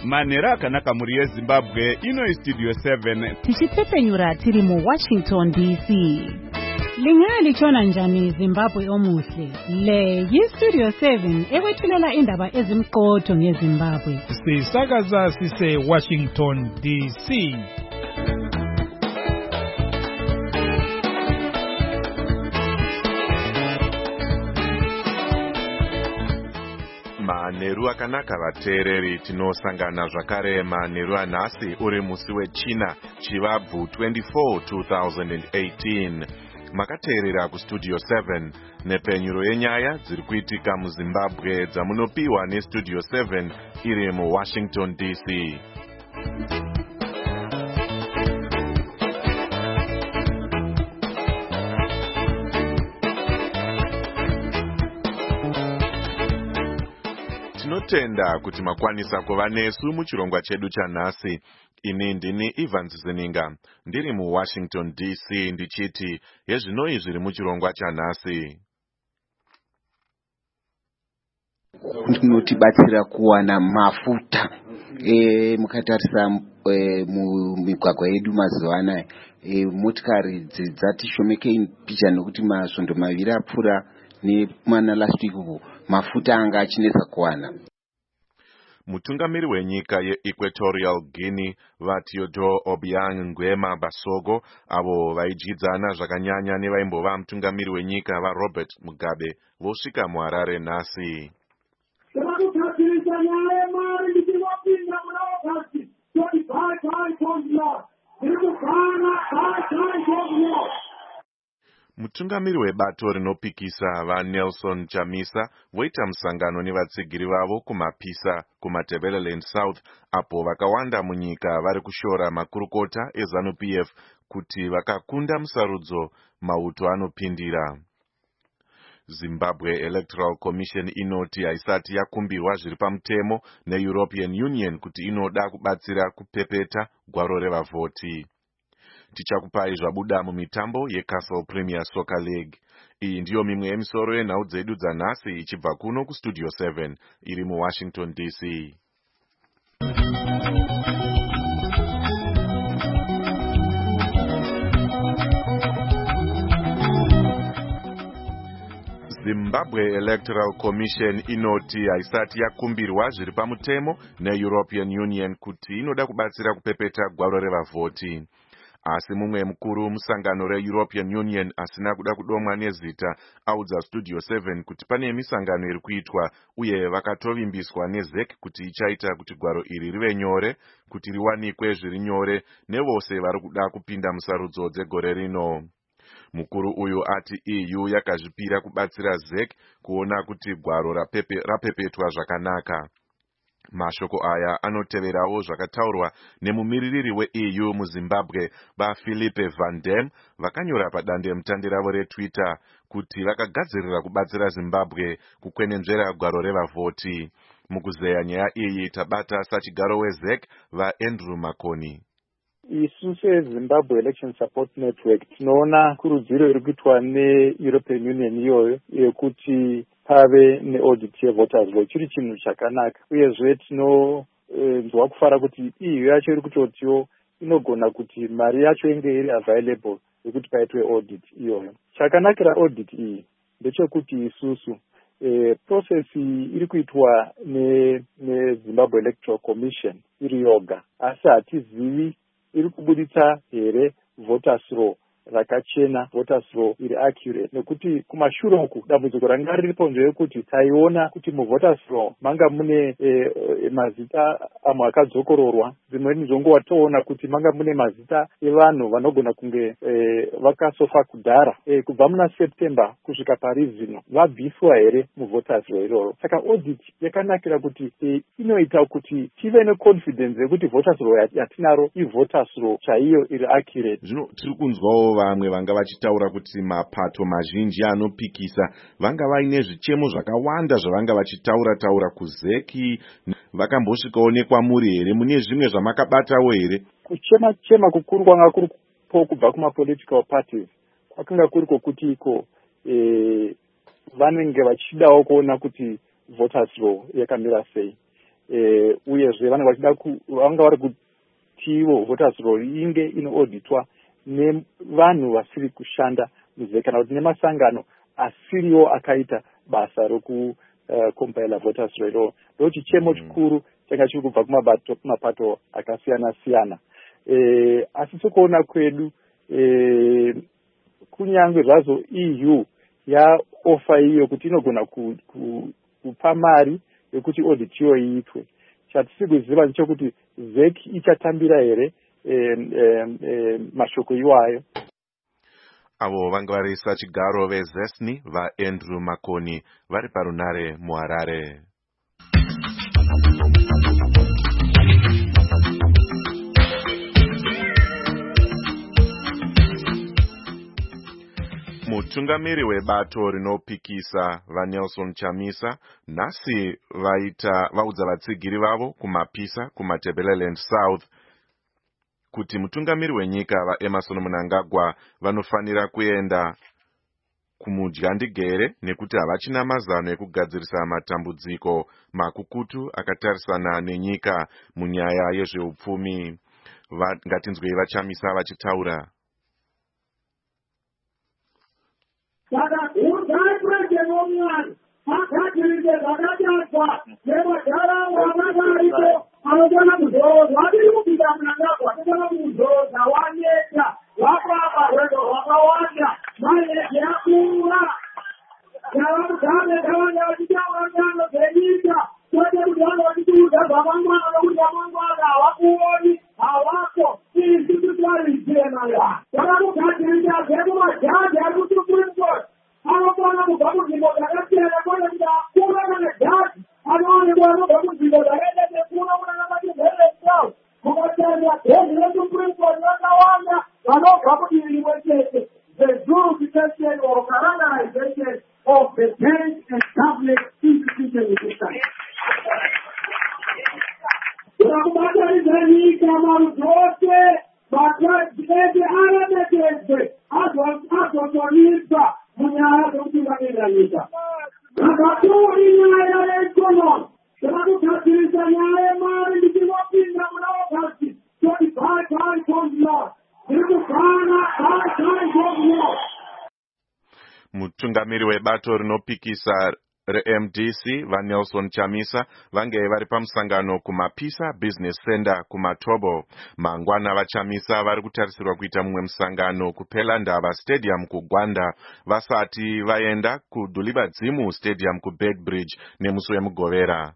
Manhero akanaka muri yeZimbabwe, ino Studio 7. Tichitsepenyura tiri mu Washington DC. Lingalitshona njani Zimbabwe omuhle? Le yi-Studio 7 ekwethulela indaba ezimqotho ngeZimbabwe. Sisakaza sise Washington DC. Manheru akanaka vateereri, tinosangana zvakare manheru anhasi uri musi weChina chivabvu 24 2018. Makateerera kuStudio 7 nepenyuro yenyaya dziri kuitika muZimbabwe dzamunopiwa neStudio 7 iri muWashington DC. Tinotenda kuti makwanisa kuva nesu muchirongwa chedu chanhasi. Ini ndini Ivan Zininga, ndiri muWashington DC ndichiti yezvinoi zviri muchirongwa chanhasi. Ndinotibatsira kuwana mafuta mukatarisa mumigwagwa yedu mazuva anaya. Motikari dzatishomekei picha nekuti masvondo maviri apfuura nemana last week uku mafuta anga achinetsa kuwana. Mutungamiri wenyika yeEquatorial Guinea vaTeodore Obiang Nguema Basogo avo vaidyidzana zvakanyanya nevaimbova mutungamiri wenyika vaRobert Mugabe vosvika muHarare nhasi. Mutungamiri webato rinopikisa vaNelson Chamisa voita musangano nevatsigiri vavo kumapisa kuMatabeleland South apo vakawanda munyika vari kushora makurukota eZANU-PF kuti vakakunda musarudzo mauto anopindira. Zimbabwe Electoral Commission inoti haisati yakumbirwa zviri pamutemo neEuropean Union kuti inoda kubatsira kupepeta gwaro revavhoti. Tichakupai zvabuda mumitambo yeCastle Premier Soccer League. Iyi ndiyo mimwe yemisoro yenhau dzedu dzanhasi ichibva kuno kuStudio 7 iri muWashington DC. Zimbabwe Electoral Commission inoti haisati yakumbirwa zviri pamutemo neEuropean Union kuti inoda kubatsira kupepeta gwaro revavhoti. Asi mumwe mukuru musangano reEuropean Union asina kuda kudomwa nezita audza Studio 7 kuti pane misangano iri kuitwa uye vakatovimbiswa neZEC kuti ichaita kuti gwaro iri rive nyore, kuti riwanikwe zviri nyore nevose vari kuda kupinda musarudzo dzegore rino. Mukuru uyu ati EU yakazvipira kubatsira ZEC kuona kuti gwaro rapepetwa zvakanaka. Mashoko aya anoteverawo zvakataurwa nemumiririri weEU muZimbabwe vaPhilippe Van Dam vakanyora padandemutande ravo reTwitter kuti vakagadzirira kubatsira Zimbabwe kukwenenzvera gwaro revavhoti. Mukuzeya nyaya iyi tabata sachigaro weZEC vaAndrew Makoni. Isu seZimbabwe Election Support Network tinoona kurudziro iri kuitwa neEuropean Union iyoyo yekuti pave neaudit yevoters law chiri chinhu chakanaka, uyezve tinonzwa kufara kuti EU yacho iri kutotiwo inogona kuti mari yacho inge iri available yekuti paitwe audit iyoyo. Chakanakira audit iyi ndechekuti isusu process iri kuitwa neZimbabwe Electoral Commission iri yoga, asi hatizivi iri kubuditsa here voters law rakachena, voters law iri accurate, nekuti kumashure uku dambudziko ranga riripo ndeyekuti taiona kuti muvoters law manga mune mazita amwe akadzokororwa, dzimweni zonguva toona kuti manga mune mazita evanhu vanogona kunge vakasofa kudhara kubva muna September kusvika parizino vabviswa here muvoters law iroro. Saka audit yakanakira kuti inoita kuti tive neconfidence yekuti voters law yatinaro ivoters law chaiyo iri accurate. Zvino tiri kunzwawo vamwe vanga vachitaura kuti mapato mazhinji anopikisa vanga vaine zvichemo zvakawanda zvavanga vachitaura kuZEC. Vakambosvikawo nekwamuri here? Mune zvimwe zvamakabatawo here? Kuchema kukuru kwanga kuri kubva kuma-political parties kwakanga kuri kokuti iko vanenge vachidawo kuona kuti voters law yakamira sei. uyezve vanga vari kutiwo voters roll inge inoauditwa nevanhu vasiri kushanda muzve kana kuti nemasangano asiriwo akaita basa rokucompila voters roll. Ndo chichemo chikuru changa chiri kubva kumapato akasiyana siyana. Asi sekuona kwedu kunyange zvazvo EU yaofa iyo kuti inogona kupa mari yekuti audit iyo iitwe. Chatisi kuziva ndechokuti ZEC ichatambira here mashoko iwayo. Avo vanga varisa chigaro vezesni vaAndrew Makoni vari parunare muHarare. Mutungamiri webato rinopikisa vaNelson Chamisa nhasi vaudza vatsigiri vavo kumapisa kuMatabeleland South kuti mutungamiri wenyika vaEmmerson Mnangagwa vanofanira kuenda kumudyandigere nekuti havachina mazano ekugadzirisa matambudziko makukutu akatarisana nenyika munyaya yezveupfumi. Ngatinzwei vaChamisa vachitaura. Saka urgai president womwana akatirise zvakanyadzwa nemadharaunda akadariko anogona kuzorwa vachiri kupinda Mnangagwa anogona kuzorwa waneta vapapa rwendo rwakawanda maneji akura navamugane kavanga vachitaura ngano dzenyika kwete kuti vanga vachitiudza zvamangwana nokuti vamangwana havakuoni havako izvi titwarizenaya vakakugadzirisa zvekumajaji ari kusupreme court anokwana kubva kunzvimbo dzakasiyana kwete kuti akura kana jaji anoonekwa anobva kunzvimbo dzakaita sekuno munanamatizeresa mukatarisa bhendi resupreme court vakawanda vanobva kudiri rimwe chete. The jurisdiction or characterization of the bench and cabinet institution in this time. Vakubataridza nyika marudzi maprezidenti aremekedze azotoniswa munyaya dzekutungamirira nyika. Zvakatori nyaya yeikonomi zvakakugadzirisa nyaya yemari ndichinopinda muna wapasi toti bye konzilot ndiri kugana bye konzilot. Mutungamiri webato rinopikisa reMDC vaNelson Chamisa vange vari pamusangano kumapisa Business Center kuMatobo. Mangwana vaChamisa vari kutarisirwa kuita mumwe musangano kuPelandaba Stadium kuGwanda vasati vaenda kuDulibadzimu Stadium kuBedbridge nemusi wemugovera.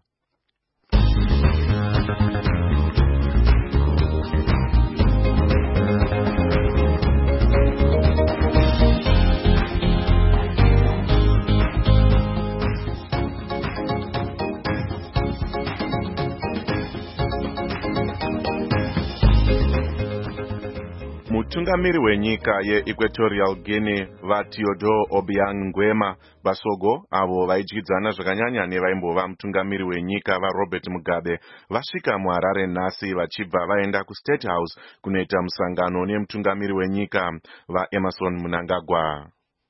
Mutungamiri wenyika yeEquatorial Guinea vaTeodore Obiang Nguema Basogo avo vaidyidzana zvakanyanya nevaimbova mutungamiri wenyika vaRobert Mugabe vasvika muHarare nhasi vachibva vaenda kuState House kunoita musangano nemutungamiri wenyika vaEmmerson Mnangagwa.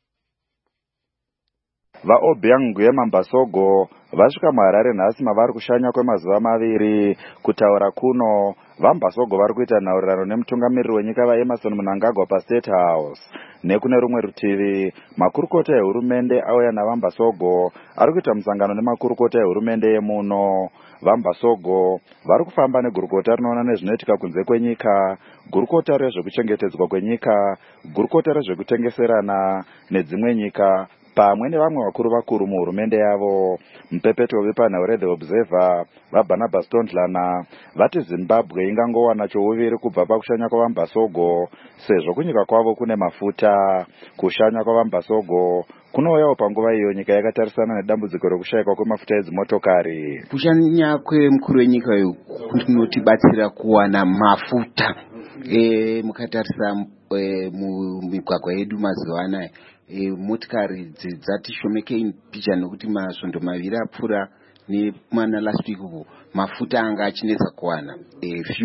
VaObiang Nguema Basogo vasvika muHarare nhasi mavari kushanya kwemazuva maviri. Kutaura kuno vaMbasogo vari kuita nhaurirano nemutungamiriri wenyika vaEmmerson Mnangagwa paState House. Nekune rumwe rutivi makurukota ehurumende auya navaMbasogo ari kuita musangano nemakurukota ehurumende yemuno. VaMbasogo vari kufamba negurukota rinoona nezvinoitika kunze kwenyika, gurukota rezvekuchengetedzwa kwenyika, gurukota rezvekutengeserana nedzimwe nyika pamwe nevamwe vakuru muhurumende yavo. Mupepeto wepanhau The Observer vaBarnabas Tondlana vati Zimbabwe ingangowana chouviri kubva pakushanya kwavaMbasogo sezvo kunyika kwavo kune mafuta. Kushanya kwavaMbasogo kunouyawo panguva iyo nyika yakatarisana nedambudziko rekushayikwa kwemafuta edzimotokari. Kushanya kwemukuru wenyika uyu kunotibatsira kuwana mafuta. Mukatarisa mumigwagwa yedu mazuva anaya motikari dzatishomekei picha nokuti masvondo maviri apfuura nemana last week uko mafuta anga achinetsa kuwana fuel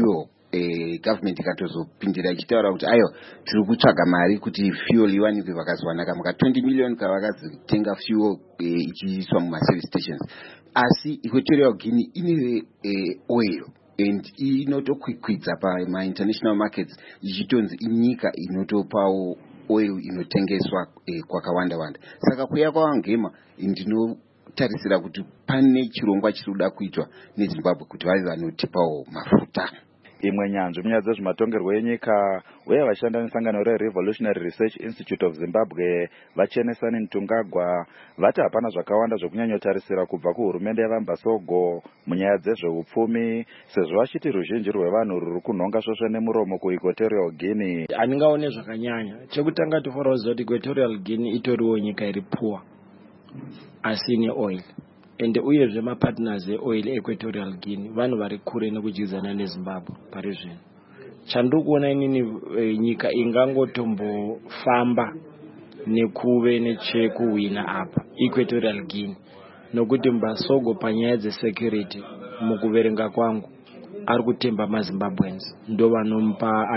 government ikatozopindira ichitaura kuti aiwa tiri kutsvaga mari kuti fuel iwanikwe vakazwanaka maka 20 million kavakazotenga fuel ichiiswa mumaservice stations. Asi Equatorial Guinea ine oil and inotokwikwidza pamainternational markets ichitonzi inyika inotopawo oil inotengeswa kwakawanda-wanda. Saka kuya kwavangema ndinotarisira kuti pane chirongwa chirikuda kuitwa neZimbabwe kuti vave vanotipawo mafuta. Imwe nyanzvi munyaya dzezvematongerwo enyika uye vashanda nesangano reRevolutionary Research Institute of Zimbabwe vaChenesani Ntungagwa vati hapana zvakawanda zvokunyanyotarisira kubva kuhurumende yevaMbasogo munyaya dzezveupfumi sezvo vachiti ruzhinji rwevanhu ruri kunhonga svosve nemuromo kuEquatorial Guinea. Handingaone zvakanyanya. Chekutanga tofanira kuti Equatorial Guinea itoriwo nyika iri poor asi ine oil. Ende uyezve mapartners eoil Equatorial Guinea vanhu vari kure nekujidzana neZimbabwe pari zvino. Chandiri kuona inini nyika ingangotombofamba nekuve nechekuwina apa Equatorial Guinea nokuti Mbasogo panyaya dzesecurity mukuverenga kwangu ari kutemba maZimbabweans ndo vanomupa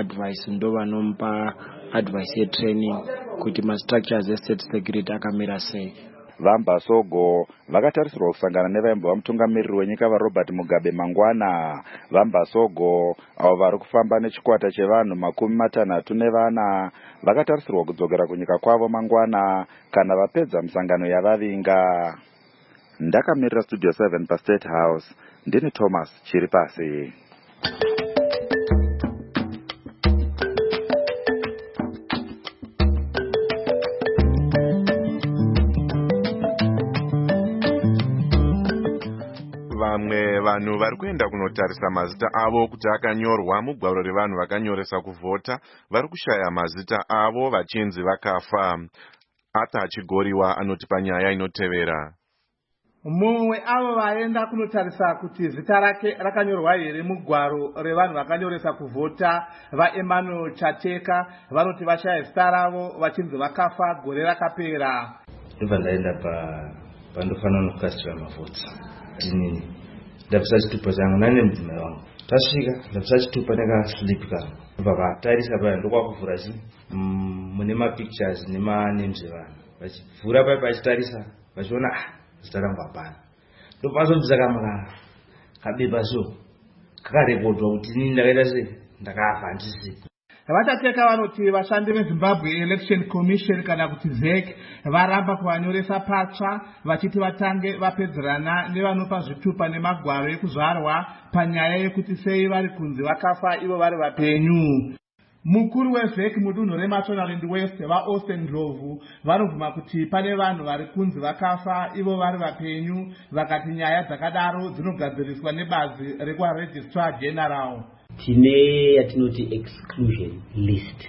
advice yetraining kuti mastructures estate security akamira sei. VaMbasogo vakatarisirwa kusangana nevaimba mutungamiriri wenyika vaRobert Mugabe mangwana. VaMbasogo avo vari kufamba nechikwata chevanhu 64 vakatarisirwa kudzokera kunyika kwavo mangwana kana vapedza misangano yavavinga. Ndakamirira Studio 7 paState House, ndini Thomas Chiripasi. Vamwe vanhu vari kuenda kunotarisa mazita avo kuti akanyorwa mugwaro revanhu vakanyoresa kuvhota vari kushaya mazita avo vachinzi vakafa. Ata Chigoriwa anoti panyaya inotevera. Mumwe avo vaenda kunotarisa kuti zita rake rakanyorwa here mugwaro revanhu vakanyoresa kuvhota vaEmmanuel Chateka vanoti vashaya zita ravo vachinzi vakafa gore rakapera. Ndibva ndaenda pandofanira kukasira mavhotsi. Inini ndabvisa chitupa changu nane mudzimai wangu tasvika ndabvisa chitupa ndakaslipi kangu ndobva vatarisa paya ndokwakuvhura mune mapictures nemanemes evanhu vachivhura paya vachitarisa vachiona zita rangu hapana ndopazobvisa kamwe kabepa so kakarekodwa kuti inini ndakaita sei ndakafa handisipo. Vachateka vanoti vashandi veZimbabwe Election Commission kana kuti ZEC varamba kuvanyoresa patsva vachiti vatange vapedzerana nevanopa zvitupa nemagwaro ekuzvarwa panyaya yekuti sei vari kunzi vakafa ivo vari vapenyu. Mukuru weZEC mudunhu reMashonaland West vaAustin Ndlovu vanobvuma kuti pane vanhu vari kunzi vakafa ivo vari vapenyu vakati nyaya dzakadaro dzinogadziriswa nebazi rekwaRegistrar General. Tine yatinoti exclusion list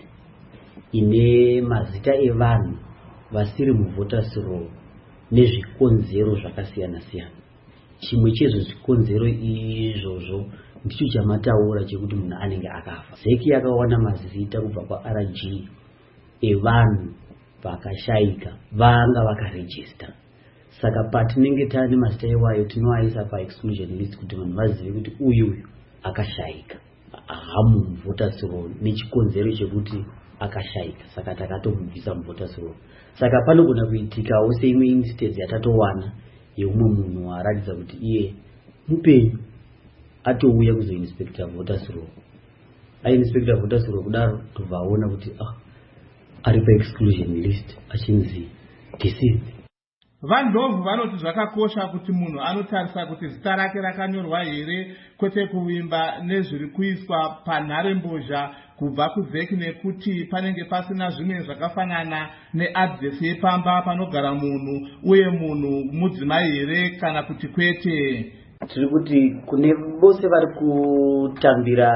ine mazita evanhu vasiri muvoters roll nezvikonzero zvakasiyana-siyana. Chimwe chezvo zvikonzero izvozvo ndicho chamataura chekuti munhu anenge akafa. ZEC yakawana mazita kubva kwaRG evanhu vakashayika vanga vakarejista. Saka patinenge tane mazita iwayo tinoaisa paexclusion list kuti vanhu vazive kuti uyu akashayika hamu voters roll nechikonzero chekuti akashayika, saka takatomubvisa muvoters roll. Saka panogona kuitikawo seimwe instance yatatowana yeumwe munhu waratidza kuti iye mupenyu atouya kuzoinspector voters roll. Ainspector voters roll kudaro tobvaona kuti ari paexclusion list achinzi deceased. VaNdlovu vanoti zvakakosha kuti munhu anotarisa kuti zita rake rakanyorwa here kwete kuvimba nezviri kuiswa panharembozha kubva kuZEC nekuti panenge pasina zvimwe zvakafanana neadresi yepamba panogara munhu uye munhu mudzimai here kana kuti kwete. Tiri kuti kune vose vari kutambira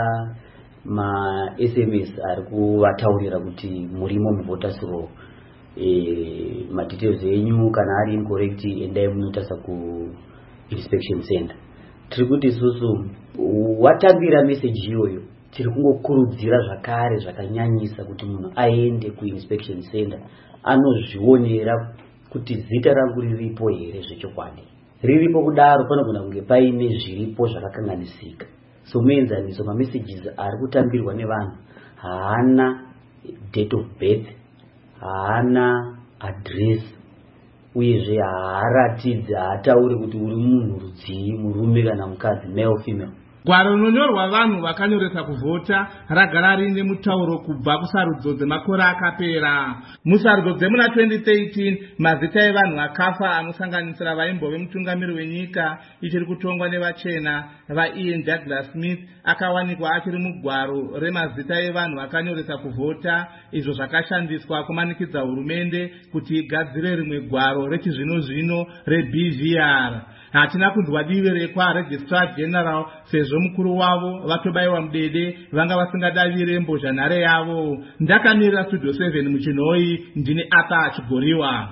ma-SMS ari kuvataurira kuti murimo muvoters roll madetails enyu kana ari incorrect endai munotarisa ku-inspection center. Tiri kuti isusu watambira message iyoyo tiri kungokurudzira zvakare zvakanyanyisa kuti munhu aende ku-inspection center anozvionera kuti zita rangu riripo here zvechokwadi. Riripo kudaro panogona kunge paine zviripo zvakakanganisika. somuenzaniso mamessages ari kutambirwa nevanhu haana date of birth, haana address, uyezve haaratidzi, haatauri kuti uri munhu rudzii, murume kana mukadzi, male female. Gwaro rinonyorwa vanhu vakanyoresa kuvhota ragara rine mutauro kubva kusarudzo dzemakore akapera. Musarudzo dzemuna 2013 mazita evanhu akafa anosanganisira vaimbove mutungamiri wenyika ichiri kutongwa nevachena vaIan Douglas Smith akawanikwa achiri mugwaro remazita evanhu vakanyoresa kuvhota, izvo zvakashandiswa kumanikidza hurumende kuti igadzire rimwe gwaro rechizvino-zvino reBVR. Hatina kunzwa divi rekwa Registrar General sezvo mukuru wavo vatobayiwa mudede vanga vasingadavire mbozhanhare yavo. Ndakamirira Studio 7 muchinhoi, ndine Arthur Chigoriwa.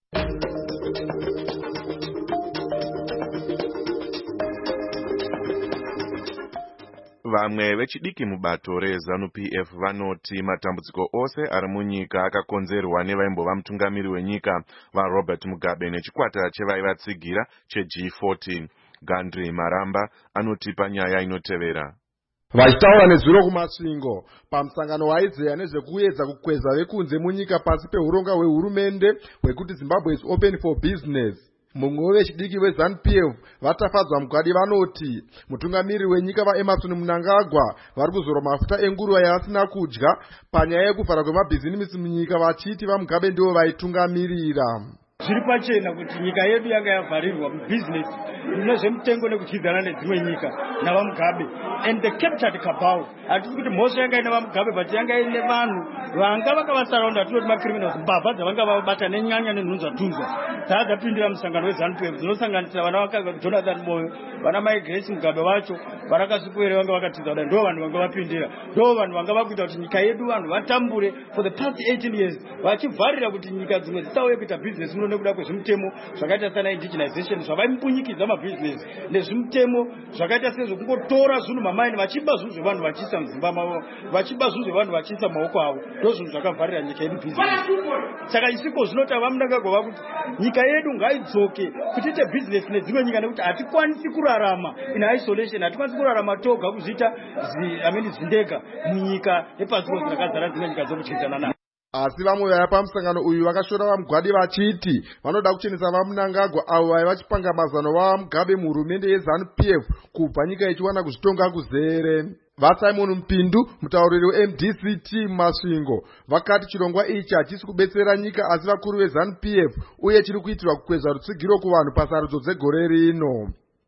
Vamwe vechidiki mubato reZANU-PF vanoti matambudziko ose ari munyika akakonzerwa nevaimbova mutungamiri wenyika vaRobert Mugabe nechikwata chevaivatsigira cheG14. Gandhi Maramba anoti panyaya inotevera. Vachitaura nezuro kumasvingo pamusangano waizeya nezvekuedza kukweza vekunze munyika pasi peuronga hwehurumende hwekuti Zimbabwe is open for business. Mumwe vechidiki veZANU-PF vatafadzwa mugwadi vanoti mutungamiri wenyika vaEmmerson Mnangagwa vari kuzora mafuta enguruva yavasina kudya panyaya yekuvhara kwemabhizinisi munyika, vachiti vaMugabe ndivo vaitungamirira. Zviri pachena kuti nyika yedu yanga yavharirwa mubusiness nezvemutengo nekukyidzana nedzimwe nyika navaMugabe, and the captured cabal. Hatisi kuti mhosva yanga ine vaMugabe, but yanga ine vanhu vanga vakavasaraunda, tinoti macriminals, mbavha dzavanga vabata nenyanya nenhunzva-tunzva dzakapindira musangano weZANU-PF dzinosanganisira vana vakaga Jonathan Moyo, vana Mai Grace Mugabe vacho varakasupere vanga vakatidza kuti ndo vanhu vanga vapindira, ndo vanhu vanga vakuita kuti nyika yedu vanhu vatambure for the past 18 years vachivharira kuti nyika dzimwe dzisauye kuita business nekuda kwezvimutemo zvakaita sana indigenization zvavaipunyikidza mabhizinesi nezvimutemo zvakaita sezvokungotora zvinhu mamaini vachiba zvinhu zvevanhu vachiisa muzimba mavo, vachiba zvinhu zvevanhu vachiisa maoko avo, ndo zvinhu zvakavharira nyika yedu bhizinesi. Saka isiko zvinoti vaMnangagwa kuti nyika yedu ngaidzoke kuchiite bhizinesi nedzimwe nyika nekuti hatikwanisi kurarama in isolation, hatikwanisi kurarama toga kuzviita zvindega munyika nepasi pose dzakazara dzimwe nyika dzokutyidzana nadzo. Asi vamwe vaya pamusangano uyu vakashora vaMugwadi vachiti vanoda kuchenesa vaMnangagwa avo vaiva vachipanga mazano vaMugabe muhurumende yeZANU-PF kubva nyika ichiwana kuzvitonga kuzere. VaSimon Mpindu, mutauriri weMDCT mumasvingo, vakati chirongwa ichi hachisi kubetsera nyika asi vakuru veZANU-PF uye chiri kuitirwa kukweza rutsigiro kuvanhu pasarudzo dzegore rino.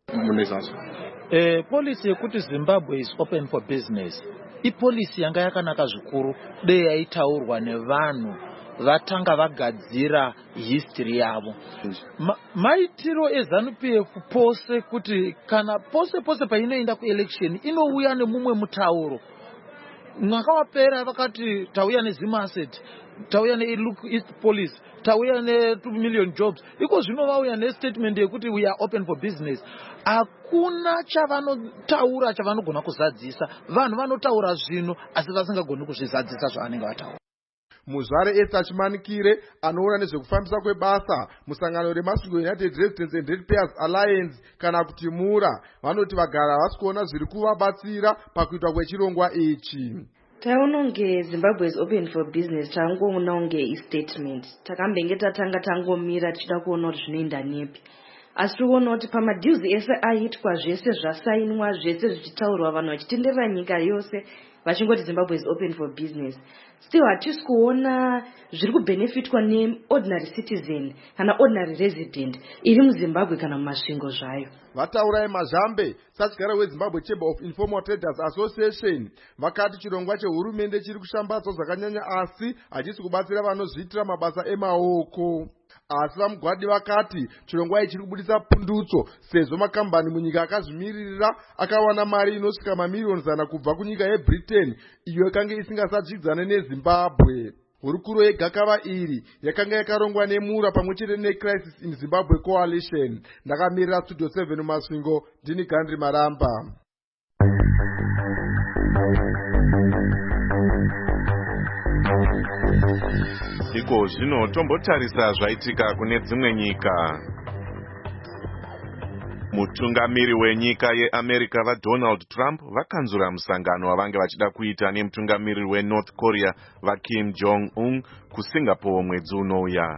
Policy yekuti Zimbabwe is open for business ipolisi yanga yakanaka zvikuru dei yaitaurwa nevanhu vatanga vagadzira history yavo. Maitiro eZANU-PF pose kuti kana pose painoenda kuelection inouya nemumwe mutauro. Mwaka wapera vakati tauya neZimaset, tauya neLook East Police, tauya ne2 million jobs. Iko zvino vauya nestatement yekuti we are open for business. Hakuna chavanotaura chavanogona kuzadzisa. Vanhu vanotaura zvino asi vasingagoni kuzvizadzisa zvavanenge vataura. Muzvare Esther Chimanikire anoona nezvekufambisa kwebasa musangano remasvingo United Residents and Ratepayers Alliance kana kuti MURA vanoti vagara vasi kuona zviri kuvabatsira pakuitwa kwechirongwa ichi. Taunonge Zimbabwe is open for business tangoona unge istatement takambenge tatanga tangomira tichida kuona kuti zvinoenda nepi. Asi tikuona kuti pamadeals ese aitwa zvese zvasainwa zvese zvichitaurwa vanhu vachitenderera nyika yose vachingoti Zimbabwe is open for business. Still hatisi kuona zviri kubenefitwa neordinary citizen kana ordinary resident iri muZimbabwe kana mumasvingo zvayo. Vataurai Mazhambe, satyara weZimbabwe Chamber of Informal Traders Association, vakati chirongwa chehurumende chiri kushambadzwa zvakanyanya asi hachisi kubatsira vanozviitira mabasa emaoko. Asi vaMugwadi vakati chirongwa ichi chiri kubudisa pundutso sezvo makambani munyika akazvimirira akawana mari inosvika mamiliyoni 100 kubva kunyika yeBritain iyo yakanga isingasadzvidzane neZimbabwe. Hurukuro yegakava iri yakanga yakarongwa neMURA pamwechete neCrisis in Zimbabwe Coalition. Ndakamirira Studio 7 mumasvingo, ndini Gandhi Maramba. Iko zvino tombotarisa zvaitika kune dzimwe nyika. Mutungamiri wenyika yeAmerica vaDonald Trump vakanzura musangano wavange vachida kuita nemutungamiri weNorth Korea vaKim Jong-un kuSingapore mwedzi unouya.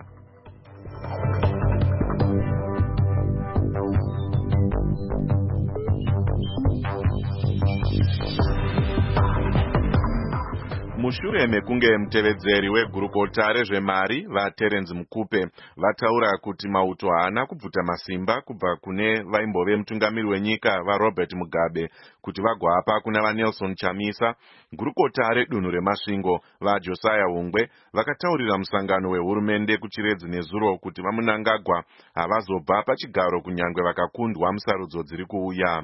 Mushure mekunge mutevedzeri wegurukota rezvemari vaTerence Mukupe vataura kuti mauto haana kubvuta masimba kubva kune vaimbove mutungamiri wenyika vaRobert Mugabe kuti vagoapa kuna vaNelson Chamisa, gurukota redunhu remasvingo vaJosiah Hungwe vakataurira musangano wehurumende kuChiredzi nezuro kuti vaMunangagwa havazobva pachigaro kunyangwe vakakundwa musarudzo dziri kuuya.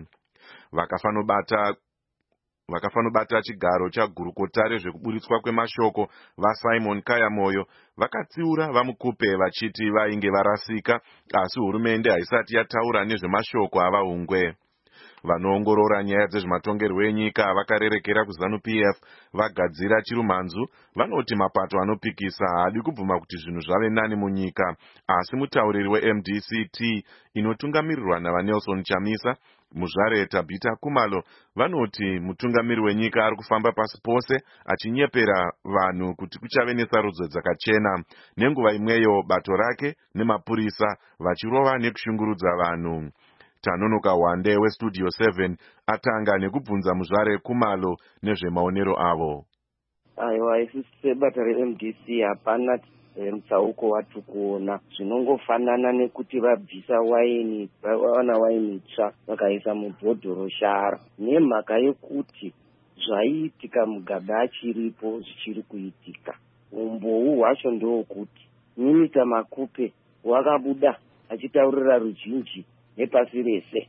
Vakafanobata chigaro chagurukota rezvekuburitswa kwemashoko vaSimon Kayamoyo vakatsiura vaMukupe vachiti vainge varasika, asi hurumende haisati yataura nezvemashoko avaHungwe. Vanoongorora nyaya dzezvematongerwo enyika vakarerekera kuZANU-PF vagadzira chirumhanzu vanoti mapato anopikisa haadi kubvuma kuti zvinhu zvave nani munyika, asi mutauriri weMDC-T inotungamirirwa navaNelson Chamisa muzvare Tabita Kumalo vanoti mutungamiri wenyika ari kufamba pasi pose achinyepera vanhu kuti kuchave nesarudzo dzakachena, nenguva imweyo bato rake nemapurisa vachirova nekushungurudza vanhu. Tanonoka Wande weStudio 7 atanga nekubvunza muzvare Kumalo nezvemaonero avo. Aiwa, isusu sebato reMDC hapana mutsauko wati kuona. Zvinongofanana nekuti vabvisa waini, vawana waini tsva vakaisa mubhodhoro shara, nemhaka yekuti zvaiitika Mugabe achiripo zvichiri kuitika. Umbou hwacho ndokuti Nyimita Makupe wakabuda achitaurira ruzhinji nepasi rese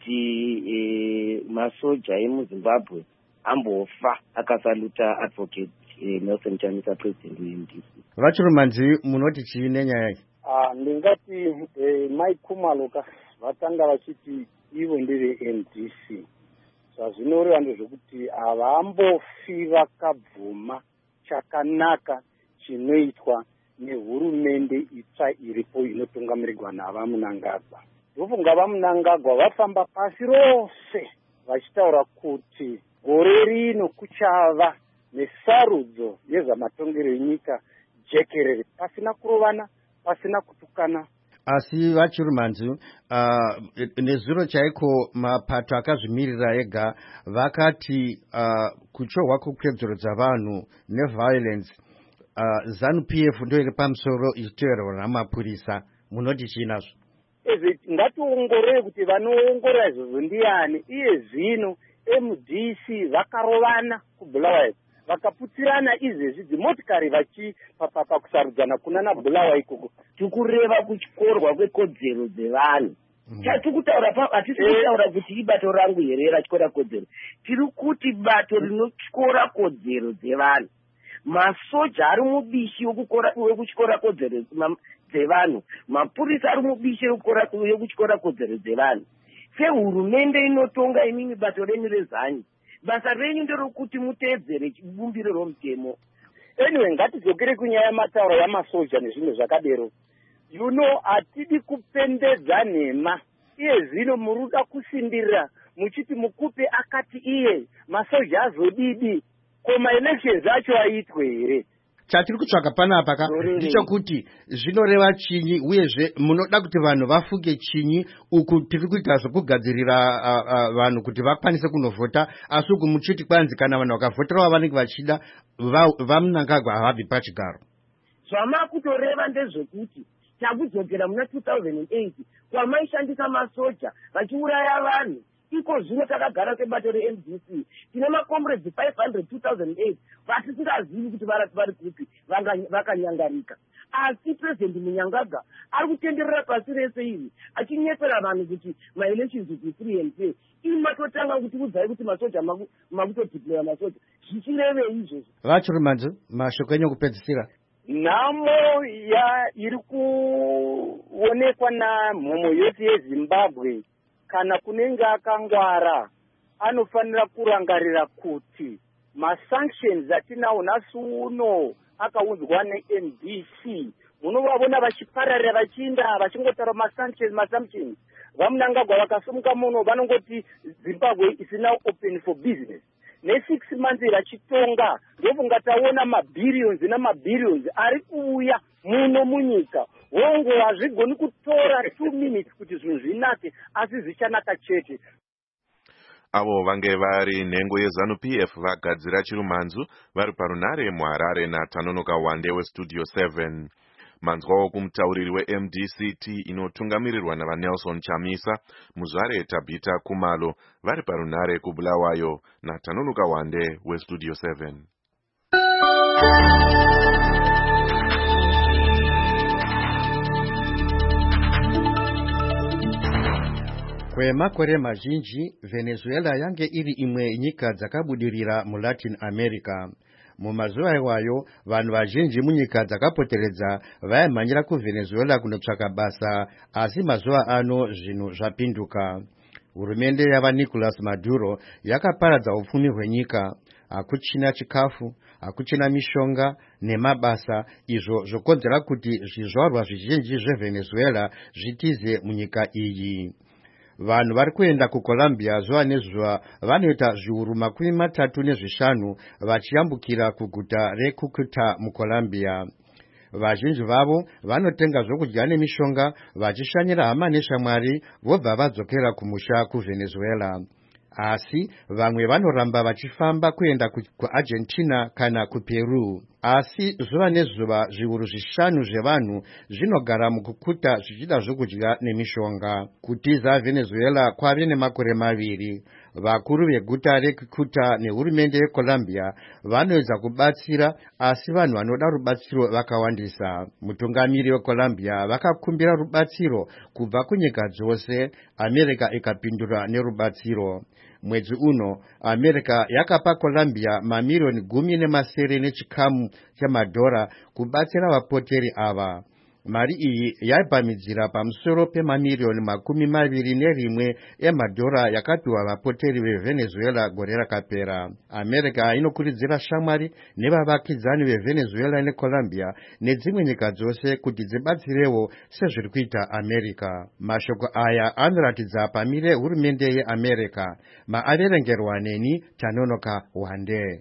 kuti masoja emuZimbabwe ambofa akasaluta advocate Nelson Chamisa, president weMDC. Vachirumanzi munoti chii nenyaya iyi? Ndingati Mike Kumalo vatanga vachiti ivo ndeve MDC. Zvazvinoreva ndezvekuti havambofi vakabvuma chakanaka chinoitwa nehurumende itsva iripo inotungamirirwa navaMunangagwa. Ndofunga vaMunangagwa vafamba pasi rose vachitaura kuti gore rino kuchava nesarudzo yezvamatongero enyika jekerere, pasina kurovana, pasina kutukana. Asi vachirumanzi nezuro chaiko mapato akazvimirira ega vakati kuchohwa kwekupedzerodza vanhu neviolence ZANU-PF ndio iri pamusoro ichiteverwa namapurisa. Munoti chinazvo? Ngationgorore kuti vanoongorora izvozvo ndiani. Iye zvino MDC vakarovana kuBulawayo vakaputirana izvezvi dzimotikari pakusarudzana kunana Bulawayo ikoko. Tikureva kuchikorwa kwekodzero dzevanhu. Chatikutaura hatisi kutaura kuti ibato rangu here rachikora kodzero. Tiri kuti bato rinochikora kodzero dzevanhu. Masoja ari mubishi wekuchikora kodzero dzevanhu, mapurisa ari mubishi wekuchikora kodzero dzevanhu. Sehurumende inotonga imimi bato renyu rezanyi, basa renyu nderokuti muteedzere bumbiro romutemo. Anyway, ngatidzokere kunyaya yamatauro yamasoja nezvimwe zvakadero. Hatidi kupendedza nhema. Iye zvino muruda kusimbirira muchiti Mukupe akati iye masoja azodidi, koma elections acho aitwe here? Chatiri kutsvaga panapa ndichokuti zvinoreva chinyi, uyezve munoda kuti vanhu vafunge chinyi uku tiri kuita zvokugadzirira vanhu kuti vakwanise kunovhota, asi uku muchiti kwanzi kana vanhu vakavhoterawo vanenge vachida vaMunangagwa havabvi pachigaro. Zvamakutoreva ndezvekuti takudzokera muna 2008 kwamaishandisa masoja vachiuraya vanhu. Iko zvino takagara sebato reMDC tine makomrades 500 2008 vatisingazivi kuti vari kupi, vakanyangarika. Asi President Munangagwa ari kutenderera pasi rese iri achinyepera vanhu kuti maelections kuti free and fair. Ini matotanga kuti udzai kuti masoja makutodeploya masoja. Zvichirevei izvozvo? Vachirumanzi, mashoko enyu kupedzisira. Nhamo iri kuonekwa namhomo yose yeZimbabwe, kana kunenge akangwara anofanira kurangarira kuti masanctions atinawo nhasi uno akaunzwa neMDC unovavona vachipararira vachiinda vachingotaura maassumptions. Vamunangagwa vakasimuka muno vanongoti Zimbabwe is now open for business. Ne6 months vachitonga ndobungataona mabhillions namabhillions ari kuuya muno munyika. Hongo hazvigoni kutora 2 minutes kuti zvinhu zvinake asi zvichanaka chete. Avo vange vari nhengo yeZANU-PF vagadzira chirumanzu vari parunare muHarare naTanonoka Wande weStudio 7. Manzwawo kumutauriri weMDCT inotungamirirwa navaNelson Chamisa, Muzvare Tabita Kumalo vari parunare kuBulawayo naTanonoka Wande weStudio 7. Kwemakore mazhinji Venezuela yange iri imwe nyika dzakabudirira mu Latin America. Mumazuva iwayo vanhu vazhinji munyika dzakapoteredza vaimhanyira kuVenezuela kunotsvaka basa, asi mazuva ano zvinhu zvapinduka. Hurumende yava Nicolas Maduro yakaparadza upfumi hwenyika. Hakuchina chikafu, hakuchina mishonga nemabasa, izvo zvokonzera kuti zvizvarwa zvizhinji zveVenezuela zvitize munyika iyi. Vanhu vari kuenda kuColombia zuva nezuva vanoita zviuru 35 vachiyambukira kuguta reCúcuta muColombia. Vazhinji vavo vanotenga zvokudya nemishonga vachishanyira hama neshamwari vobva vadzokera kumusha kuVenezuela. Asi vamwe vanoramba vachifamba kuenda kuArgentina kana kuPeru. Asi zuva nezuva zviuru 5 zvevanhu zvinogara muCúcuta zvichida zvokudya nemishonga. Kutiza Venezuela kwave nemakore 2. Vakuru veguta reCúcuta nehurumende yeColombia vanoedza kubatsira, asi vanhu vanoda rubatsiro vakawandisa. Mutungamiri weColombia vakakumbira rubatsiro kubva kunyika dzose, America ikapindura nerubatsiro. Mwedzi uno, America yakapa Colombia mamirioni 10.7 $10 kubatsira vapoteri ava. Mari iyi yaibvamidzira pamusoro pemamirioni $21 yakapiwa vapoteri veVenezuela gore rakapera. America inokurudzira shamwari nevavakidzani veVenezuela neColombia nedzimwe nyika dzose kuti dzibatsirewo sezviri kuita America. Mashoko aya anoratidza pamire hurumende yeAmerica. Maaverengerwa neni Tanonoka Wande.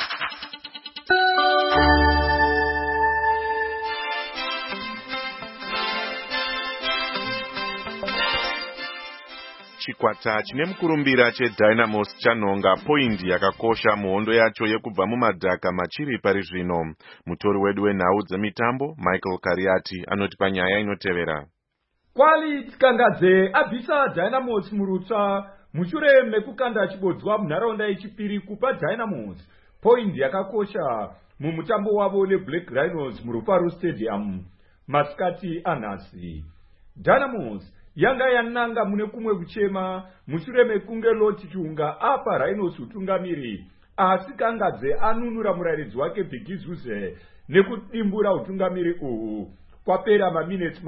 Chikwata chine mukurumbira cheDynamos chanonga poindi yakakosha muhondo yacho yekubva mumadhaka machiri pari zvino. Mutori wedu wenhau dzemitambo Michael Kariati anoti panyaya inotevera. Kwali Tikangadze abvisa Dynamos murutsva mushure mekukanda chibodzwa munharaunda yechipiri kupa Dynamos poindi yakakosha mumutambo wavo neBlack Rhinos muRuparo Stadium masikati anhasi. Dynamos yanga yananga mune kumwe kuchema mushure mekunge Loti Chunga apa Rhinos utungamiri, asi Kangadze anunura murayiridzi wake Biggie Zuze nekudimbura utungamiri uhu kwapera maminutes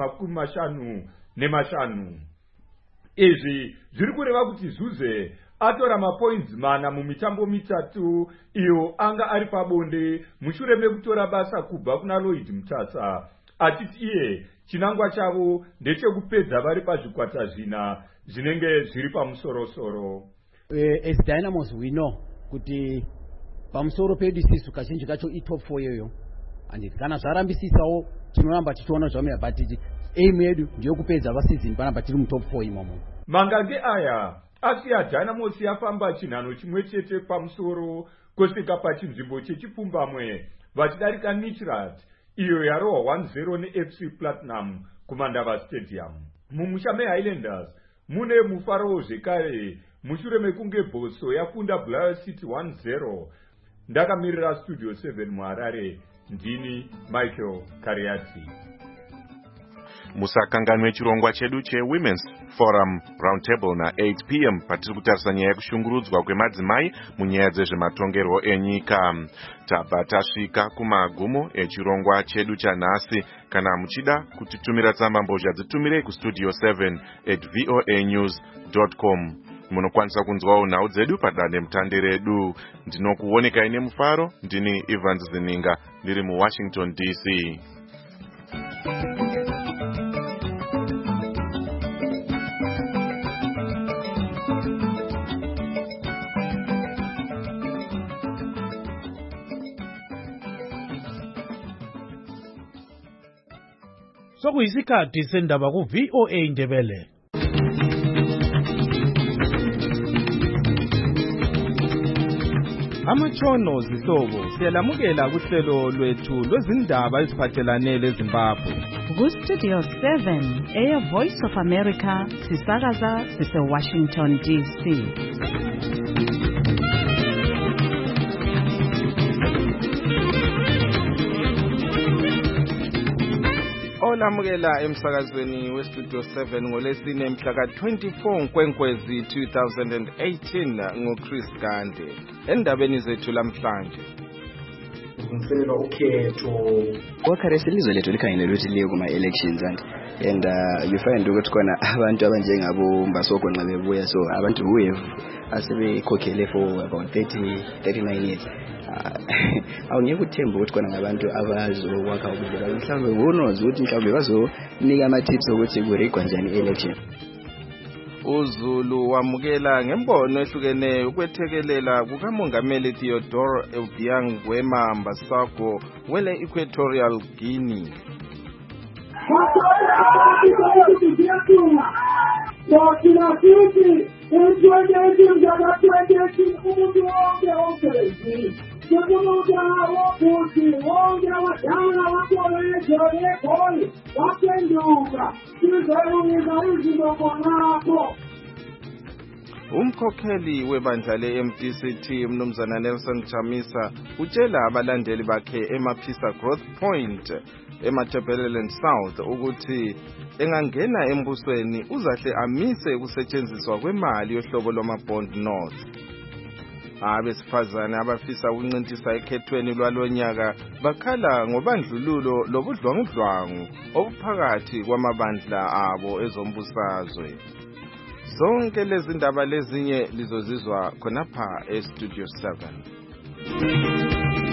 55. Izvi zviri kureva kuti Zuze atora mapoints 4 mumitambo 3 iyo anga ari pabonde mushure mekutora basa kubva kuna Lloyd Mutasa, achiti iye chinangwa chavo ndechekupedza vari pazvikwata zvina zvinenge zviri pamusorosoro. As Dynamos we know kuti pamusoro pedu isisu kazhinji kacho itop 4 yoyo, and kana zvarambisisawo tinoramba tichiona zvamira batiti aim yedu ndiyo kupedza vasizini panapa tiri mutop 4 imomo. Mangange aya asiya Dynamos yafamba chinhano chimwe chete pamusoro kusvika pachinzvimbo chechipfumbamwe vachidarika Nichrat iyo yarohwa 1-0 neFC Platinum kuMandava Stadium. Mumusha meHighlanders mune mufaro zvekare mushure mekunge Boso yakunda Blair City 1-0. Ndakamirira Studio 7 muHarare, ndini Michael Kariati. Musakanganwe chirongwa chedu cheWomen's Forum Roundtable na 8 p.m. patiri kutarisa nyaya yekushungurudzwa kwemadzimai munyaya dzezvematongerwo enyika. Tabva tasvika kumagumo echirongwa chedu chanhasi. Kana muchida kutitumira tsamba mbozha dzitumire kustudio 7@voanews.com. Munokwanisa kunzwawo nhau dzedu padande mutande redu. Ndinokuonekai nemufaro, ndini Evans Zininga, ndiri muWashington DC. sokuyisikhathi sendaba ku-VOA Indebele. Amatshono zihlobo siyalamukela kuhlelo lwethu lwezindaba eziphathelane leZimbabwe. Ku-Studio 7 Voice of America sisakaza sise-Washington DC. Olamukela emsakazweni weStudio 7 ngolesine mhla ka-24 Nkwenkwezi 2018 nguChris Gande. Endabeni zethu lamhlanje. Ngumselela ukhetho. Wakharesi ilizwe lethu likhangelelwe ukuthi liye kuma-elections and you find ukuthi khona abantu abanjengabo Mbasoko nxa bebuya, so abantu who have asebekhokhele for about 39 years. Awungeke uthembe ukuthi khona ngabantu abazokwakha ubudlelwano. Mhlawumbe unozi ukuthi mhlawumbe bazonika ama-tips ukuthi kuregwa njani election. uZulu wamukela ngembono ehlukeneyo ukwethekelela kukamongameli Theodore Obiang Nguema Mbasako wele Equatorial Guinea. Umkhokheli webandla le-MDCT Mnumzana Nelson Chamisa utshela abalandeli bakhe eMaphisa Growth Point eMatabeleland South ukuthi engangena embusweni uzahle amise ukusetshenziswa kwemali yohlobo lwama-bond notes. Abesifazane abafisa ukuncintisa ekhethweni lwalonyaka bakhala ngobandlululo lobudlwangudlwangu obuphakathi kwamabandla abo ezombusazwe. Zonke lezi ndaba lezinye lizozizwa khonapha eStudio 7.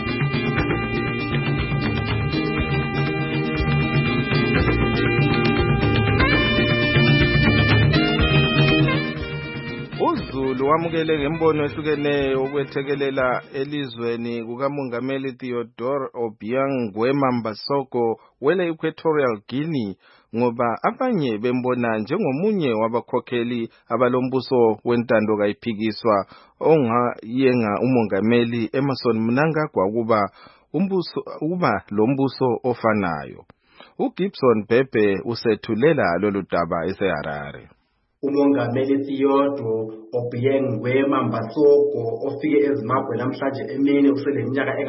uZulu wamukele ngembono ehlukeneyo ukwethekelela elizweni kukamongameli Theodore Obiang Nguema Mbasoko wele Equatorial Guinea ngoba abanye bembona njengomunye wabakhokheli abalombuso wentando kayiphikiswa ongayenga umongameli Emmerson Mnangagwa kuba lombuso ofanayo. uGibson Bhebhe usethulela lolu daba eseHarare. Umongameli Theodore Obiang Nguema Mbasoko ofike eZimbabwe namhlanje emini useleminyaka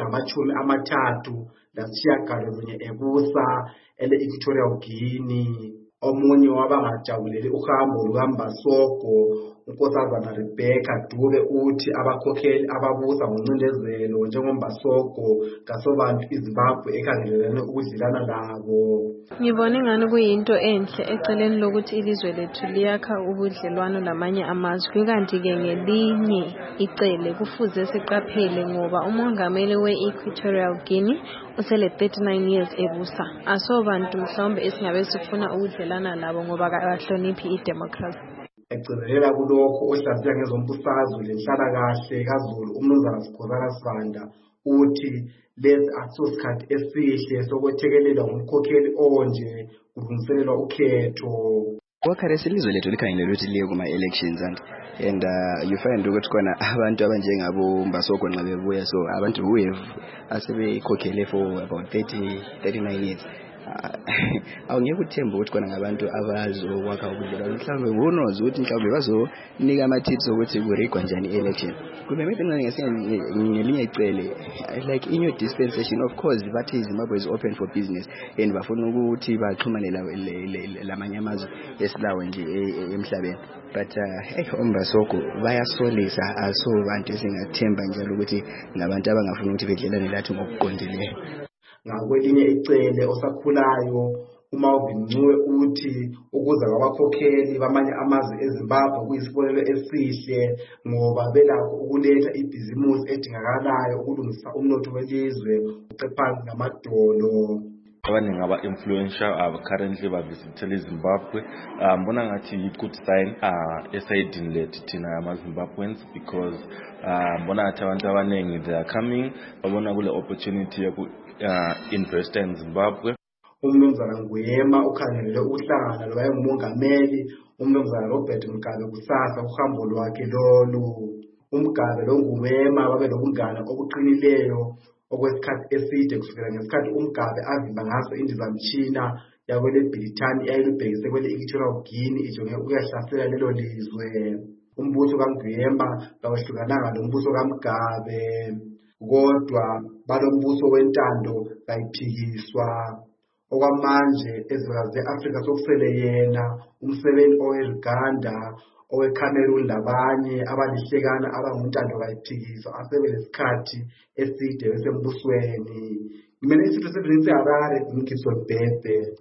engama-33 ebusa ele-Equatorial Guinea. Omunye wabangajabuleli uhambo lukaMbasoko unkosazana Rebecca Dube uthi abakhokheli ababusa ngoncindezelo njengoMbasoko kasobantu iZimbabwe ekhangelelane ukudlilana labo. Ngibona ingani kuyinto enhle eceleni lokuthi ilizwe lethu liyakha ubudlelwano lamanye amazwe, kanti-ke ngelinye icele kufuze siqaphele ngoba umongameli we-Equatorial Guinea usele 39 years ebusa. Asobantu mhlawumbe esingabe sifuna ukudlelana labo ngoba kahloniphi idemocracy. Egcizelela kulokho ohlaziya ngezombusazwe lenhlalakahle kaZulu uMnumzana Sikhosana Sibanda uthi lesi asisosikhathi esihle sokwethekelela ngumkhokheli onje kulungiselelwa ukhetho. Wakharesi ilizwe lethu likhangelelwe ukuthi liye kuma-elections and you find ukuthi khona abantu abanjengabo Mbasoko nxa bebuya, so abantu who have asebekhokhele for about 39 years. Awungeke uthembe ukuthi khona ngabantu abazokwakha ubudlelwano. Mhlawumbe unozi ukuthi mhlawumbe bazonika ama-tips ukuthi kuregwa njani election. Kumbe maybe ngelinye icele like in your dispensation, of course bathi Zimbabwe is open for business and bafuna ukuthi baxhumane lamanye amazwe esilawo nje emhlabeni. But uMbasoko bayasolisa aso bantu esingathemba njalo ukuthi ngabantu abangafuna ukuthi bedlelane lathi ngokuqondileyo. Ngakwelinye icele osakhulayo uMalvin Ncube uthi ukuza kwabakhokheli bamanye amazwe eZimbabwe kuyisibonelo esihle ngoba belakho ukuletha ibhizimusi edingakalayo ukulungisa umnotho welizwe uqephansi namadolo. Abaningi aba-influential currently bavisithele eZimbabwe. Mbona ngathi yi-good sign esayidini lethu thina ama-Zimbabweans because mbona ngathi abantu abaningi they are coming babona kule opportunity yoku invest in Zimbabwe. umnumzana Nguyema ukhangelele ukuhlangana lo wayengumongameli umnumzana Robert Mugabe kusasa kuhambo lwakhe lolu. uMgabe lo nguMema babe nobungane obuqinileyo okwesikhathi eside kusukela ngesikhathi uMgabe avimba ngaso indizamtshina yakwele Britani eyayilubhekise kwele Equatorial Guinea ijonge ukuyahlasela lelo lizwe. Umbuso kaNgwema kawehlukananga nombuso kaMgabe, kodwa balombuso wentando bayiphikiswa. Okwamanje ezwekazi ze-Afrika sokusele yena umsebenzi oweRuganda oweCameroon labanye abalihlekana abanguntando bayiphikiswa asebenesikhathi eside besembusweni. Mina isitho seProvinsi yaHarare ngikhiso Bhebhe.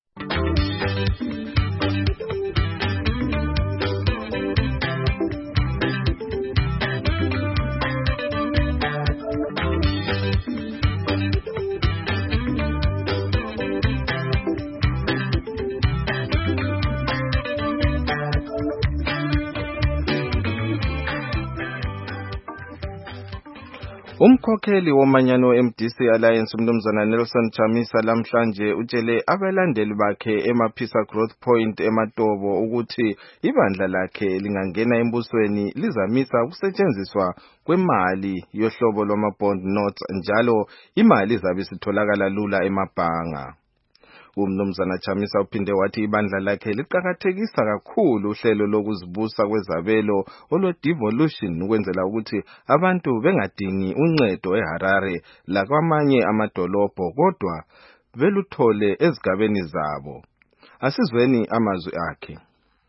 Umkhokheli womanyano MDC Alliance umnumzana Nelson Chamisa lamhlanje utshele abalandeli bakhe eMaphisa Growth Point eMatobo ukuthi ibandla lakhe lingangena embusweni lizamisa ukusetshenziswa kwemali yohlobo lwama-bond notes njalo imali izabe isitholakala lula emabhanga. Umnumzana Chamisa uphinde wathi ibandla lakhe liqhakathekisa kakhulu uhlelo lokuzibusa kwezabelo olwe-devolution ukwenzela ukuthi abantu bengadingi uncedo eHarare lakwamanye amadolobho kodwa beluthole ezigabeni zabo. Asizweni amazwi akhe.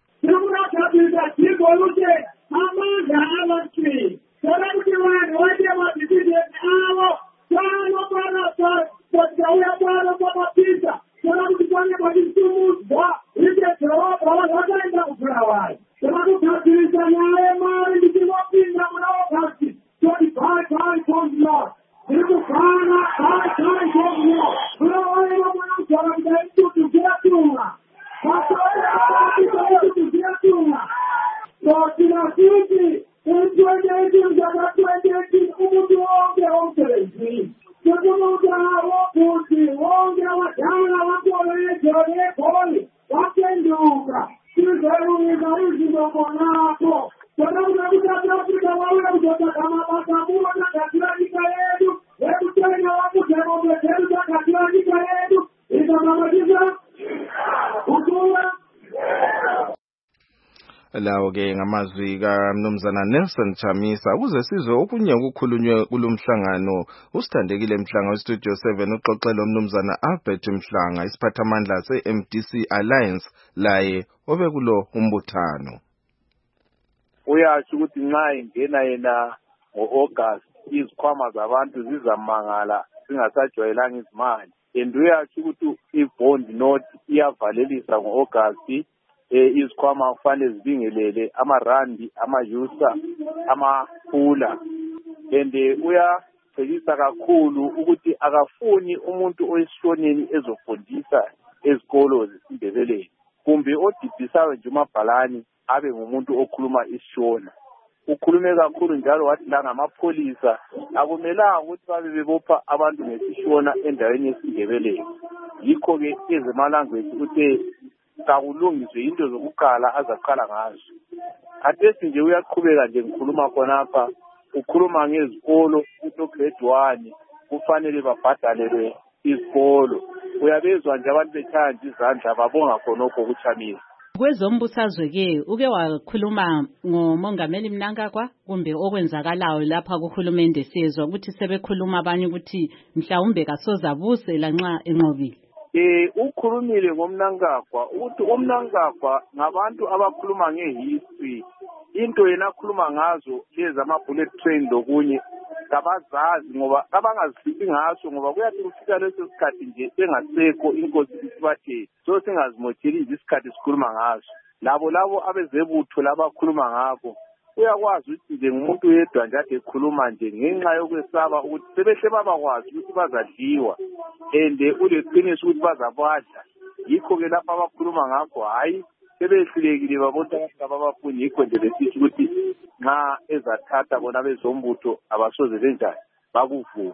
Lawo ke ngamazwi kaMnumzana Nelson Chamisa. Ukuze sizwe okunye ukukhulunywe kulomhlangano usithandekile Mhlanga weStudio 7 uxoxela uMnumzana Albert Mhlanga isiphathamandla se-MDC Alliance laye obekulo umbuthano. Uyasho ukuthi nxa ingena yena ngo-August izikhwama zabantu zizamangala zingasajwayelanga izimali, and uyasho ukuthi i-bond note iyavalelisa ngo-August. Izikhwama kufanele zibingelele amarandi, amayusa, amapula, and uyacebisa kakhulu ukuthi akafuni umuntu oyisishoneni ezofundisa ezikolo zesiNdebeleni kumbe odibisayo nje uMabhalani abe ngumuntu okhuluma isishona. Ukhulume kakhulu njalo wathi la ngamapholisa akumelanga ukuthi babe bebopha abantu ngesishona endaweni yesiNdebeleni. Yikho-ke ezemalangwethi ukuthi kakulungiswe into zokuqala azaqala ngazo. Athethi nje uyaqhubeka nje ngikhuluma khonapha, ukhuluma ngezikolo ukuthi grade 1 kufanele babhadalelwe izikolo. Uyabezwa nje abantu bethaya nje izandla babonga khonokho kuChamisa. Kwezombusazwe-ke uke wakhuluma ngomongameli Mnangagwa kumbe okwenzakalayo lapha kuhulumende siyezwa ukuthi sebekhuluma abanye ukuthi mhlawumbe kasoza abusela nxa enqobile. Ukhulumile ngomNangagwa ukuthi umNangagwa ngabantu abakhuluma ngehistory, into yena akhuluma ngazo lezi ama-bullet train lokunye kabazazi ngoba kabangazifiki ngaso ngoba kuyathi kufika leso sikhathi nje bengasekho inkosi isibathe so singazimotheli isikhathi sikhuluma ngaso. Labo abezebutho labakhuluma ngakho uyakwazi ukuthi nje ngumuntu yedwa nje ade ekhuluma nje ngenxa yokwesaba ukuthi sebehle babakwazi ukuthi bazadliwa and uleqiniso ukuthi bazabadla. Yikho-ke lapha abakhuluma ngakho hayi sebehlulekile babona ababafuni. Yikho nje besithi ukuthi nxa ezathatha bona bezombutho abasoze benjani bakuvuma.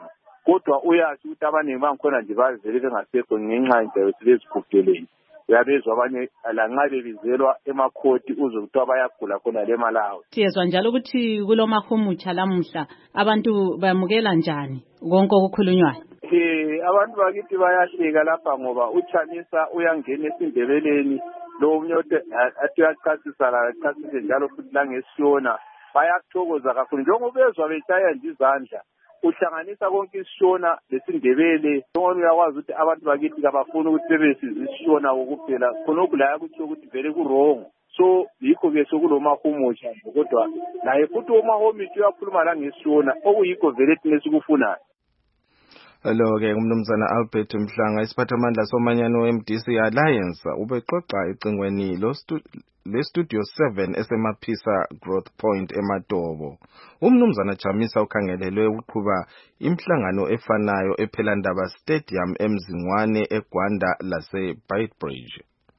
kodwa uyasho ukuthi abaningi bangikhona nje bavele bengasekho ngenxa nje bezigugeleni. Uyabezwa abanye lanxa bebizelwa emakhoti uzwe kuthiwa bayagula khona le Malawi. Siyezwa njalo ukuthi kulomahumutsha lamuhla abantu bayamukela njani konke okukhulunywayo. Abantu bakithi bayahleka lapha ngoba uChamisa uyangena esindebeleni lo omunye athi uyachasisa la achasise njalo futhi langesiona bayathokoza kakhulu njengobezwa betshaya nje izandla uhlanganisa konke isishona lesindebele ngone uyakwazi ukuthi abantu bakithi kabafuni ukuthi sebesiza isishona ukuphela khonokho la yakuthi ukuthi vele kurongo. So yikho ke sokulomahumutsha kodwa naye futhi umahomithi uyakhuluma la ngesishona okuyikho vele thina sikufunayo. Hello ke umnumzana Albert Mhlanga isiphathamandla somanyano weMDC Alliance ubexoxa ecingweni le studio 7 esemaphisa Growth Point eMatobo. Umnumzana Chamisa ukhangelelwe ukuqhuba imhlangano efanayo ePhelandaba Stadium eMzingwane eGwanda lase Beitbridge.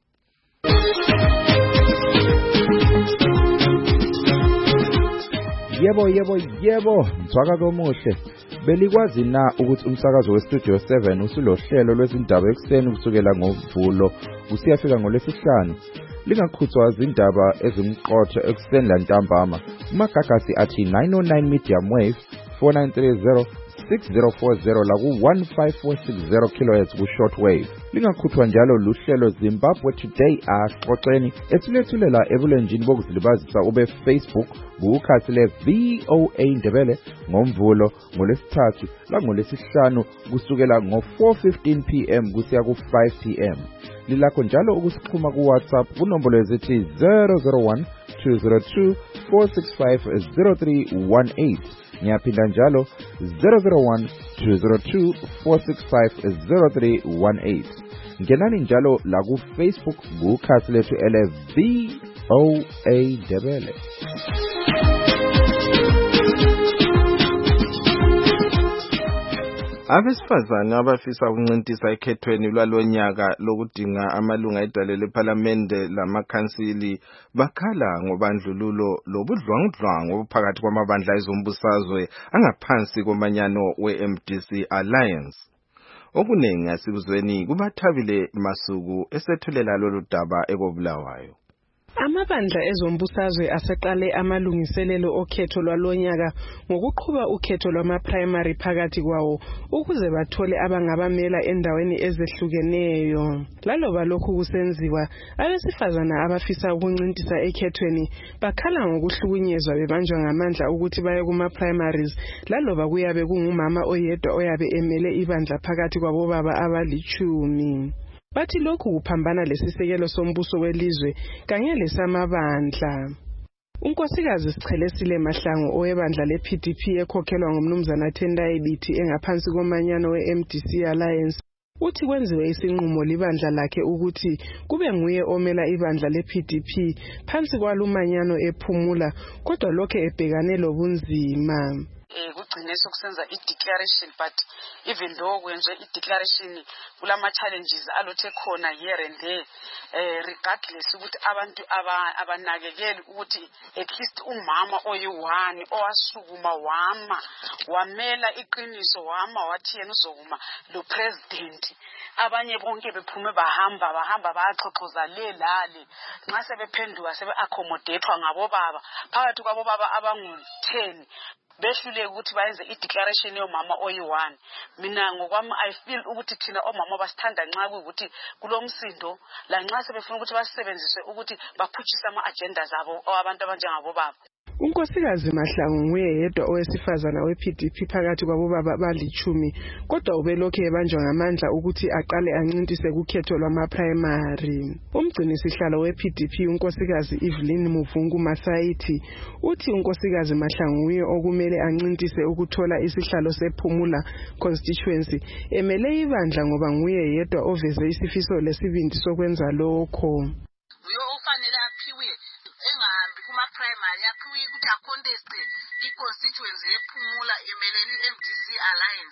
Yebo, mthwaka komuhle. Belikwazi na ukuthi umsakazo weStudio 7 usulohlelo lwezindaba ekseni kusukela ngoMvulo kusiyafika ngoLwesihlanu. Lingakhuthwa izindaba ezimqotho ekseni lantambama. Umagagasi athi 909 medium wave 4930 6040 la ku-15460 kHz ku-short wave. Lingakhuthwa njalo luhlelo Zimbabwe Today axoxeni ethulethulela ebulenjini bokuzilibazisa ube Facebook kukhasi le VOA Ndebele ngoMvulo ngoLwesithathu langolwesihlanu kusukela ngo-4:15 PM kusiya ku-5 PM. Lilakho njalo ukusixhuma ku-WhatsApp kunombolo ezithi 001 202 465 0318. Ngiyaphinda njalo 001 202 465 0318. Ngenani njalo la ku Facebook kukhasi lethu ele VOA Ndebele. Abesifazane abafisa ukuncintisa ekhethweni lwalonyaka lokudinga amalunga edale lePhalamende lamakhansili bakhala ngobandlululo lobudlwangudlwangu obuphakathi kwamabandla ezombusazwe angaphansi komanyano weMDC Alliance. Okuningi asikuzweni kubathabile Masuku esethulela lolu daba ekobulawayo. Amabandla ezombusazwe aseqale amalungiselelo okhetho lwalonyaka ngokuqhuba ukhetho lwama-primary phakathi kwawo ukuze bathole abangabamela endaweni ezehlukeneyo. Laloba lokhu kusenziwa, abesifazana abafisa ukuncintisa ekhethweni bakhala ngokuhlukunyezwa bebanjwa ngamandla ukuthi baye kuma-primaries laloba kuyabe kungumama oyedwa oyabe emele ibandla phakathi kwabobaba abali-10. Bathi lokhu kuphambana lesisekelo sombuso welizwe kanye lesamabandla. Unkosikazi Sichelesile Mahlangu owebandla lePDP ekhokhelwa ngumnumzana Tendai Biti engaphansi komanyano weMDC Alliance uthi kwenziwe isinqumo libandla lakhe ukuthi kube nguye omela ibandla lePDP phansi kwalumanyano ephumula kodwa lokho ebhekane lobunzima. Kugcine sokusenza i-declaration, but even though kwenziwe i-declaration kulama challenges alothe khona here and there, regardless ukuthi abantu abanakekeli ukuthi at least umama oyi-1 owasukuma wamela iqiniso wathi yena uzokuma lo president. Abanye bonke bephume bahamba baxoxoza lelale nxa sebephenduka sebe-accommodatewa ngabobaba phakathi kwabobaba abangu-10 behluleke ukuthi bayenze i-declaration yomama oyi-1. Mina ngokwami I feel ukuthi thina omama basithanda nxa kuyukuthi kulomsindo la nxa sebefuna ukuthi basebenzise ukuthi baphutshise ama-agenda zabo abantu abanjengabobaba. Unkosikazi Mahlangu nguye yedwa owesifazana wePDP phakathi kwabobaba abali-10 kodwa ubelokhu ebanjwa ngamandla ukuthi aqale ancintise kukhetho lwama-primary. Umgcinisihlalo wePDP unkosikazi Evelyn Muvungu Masayithi uthi unkosikazi Mahlangu nguye okumele ancintise ukuthola isihlalo sePhumula constituency emele ibandla ngoba nguye yedwa oveze isifiso lesibindi sokwenza lokho. Ufanele aphiwe engahambi kuma-primary yaphiwe ukuthi aconteste i-constituency yePhumula emelele i-MDC Alliance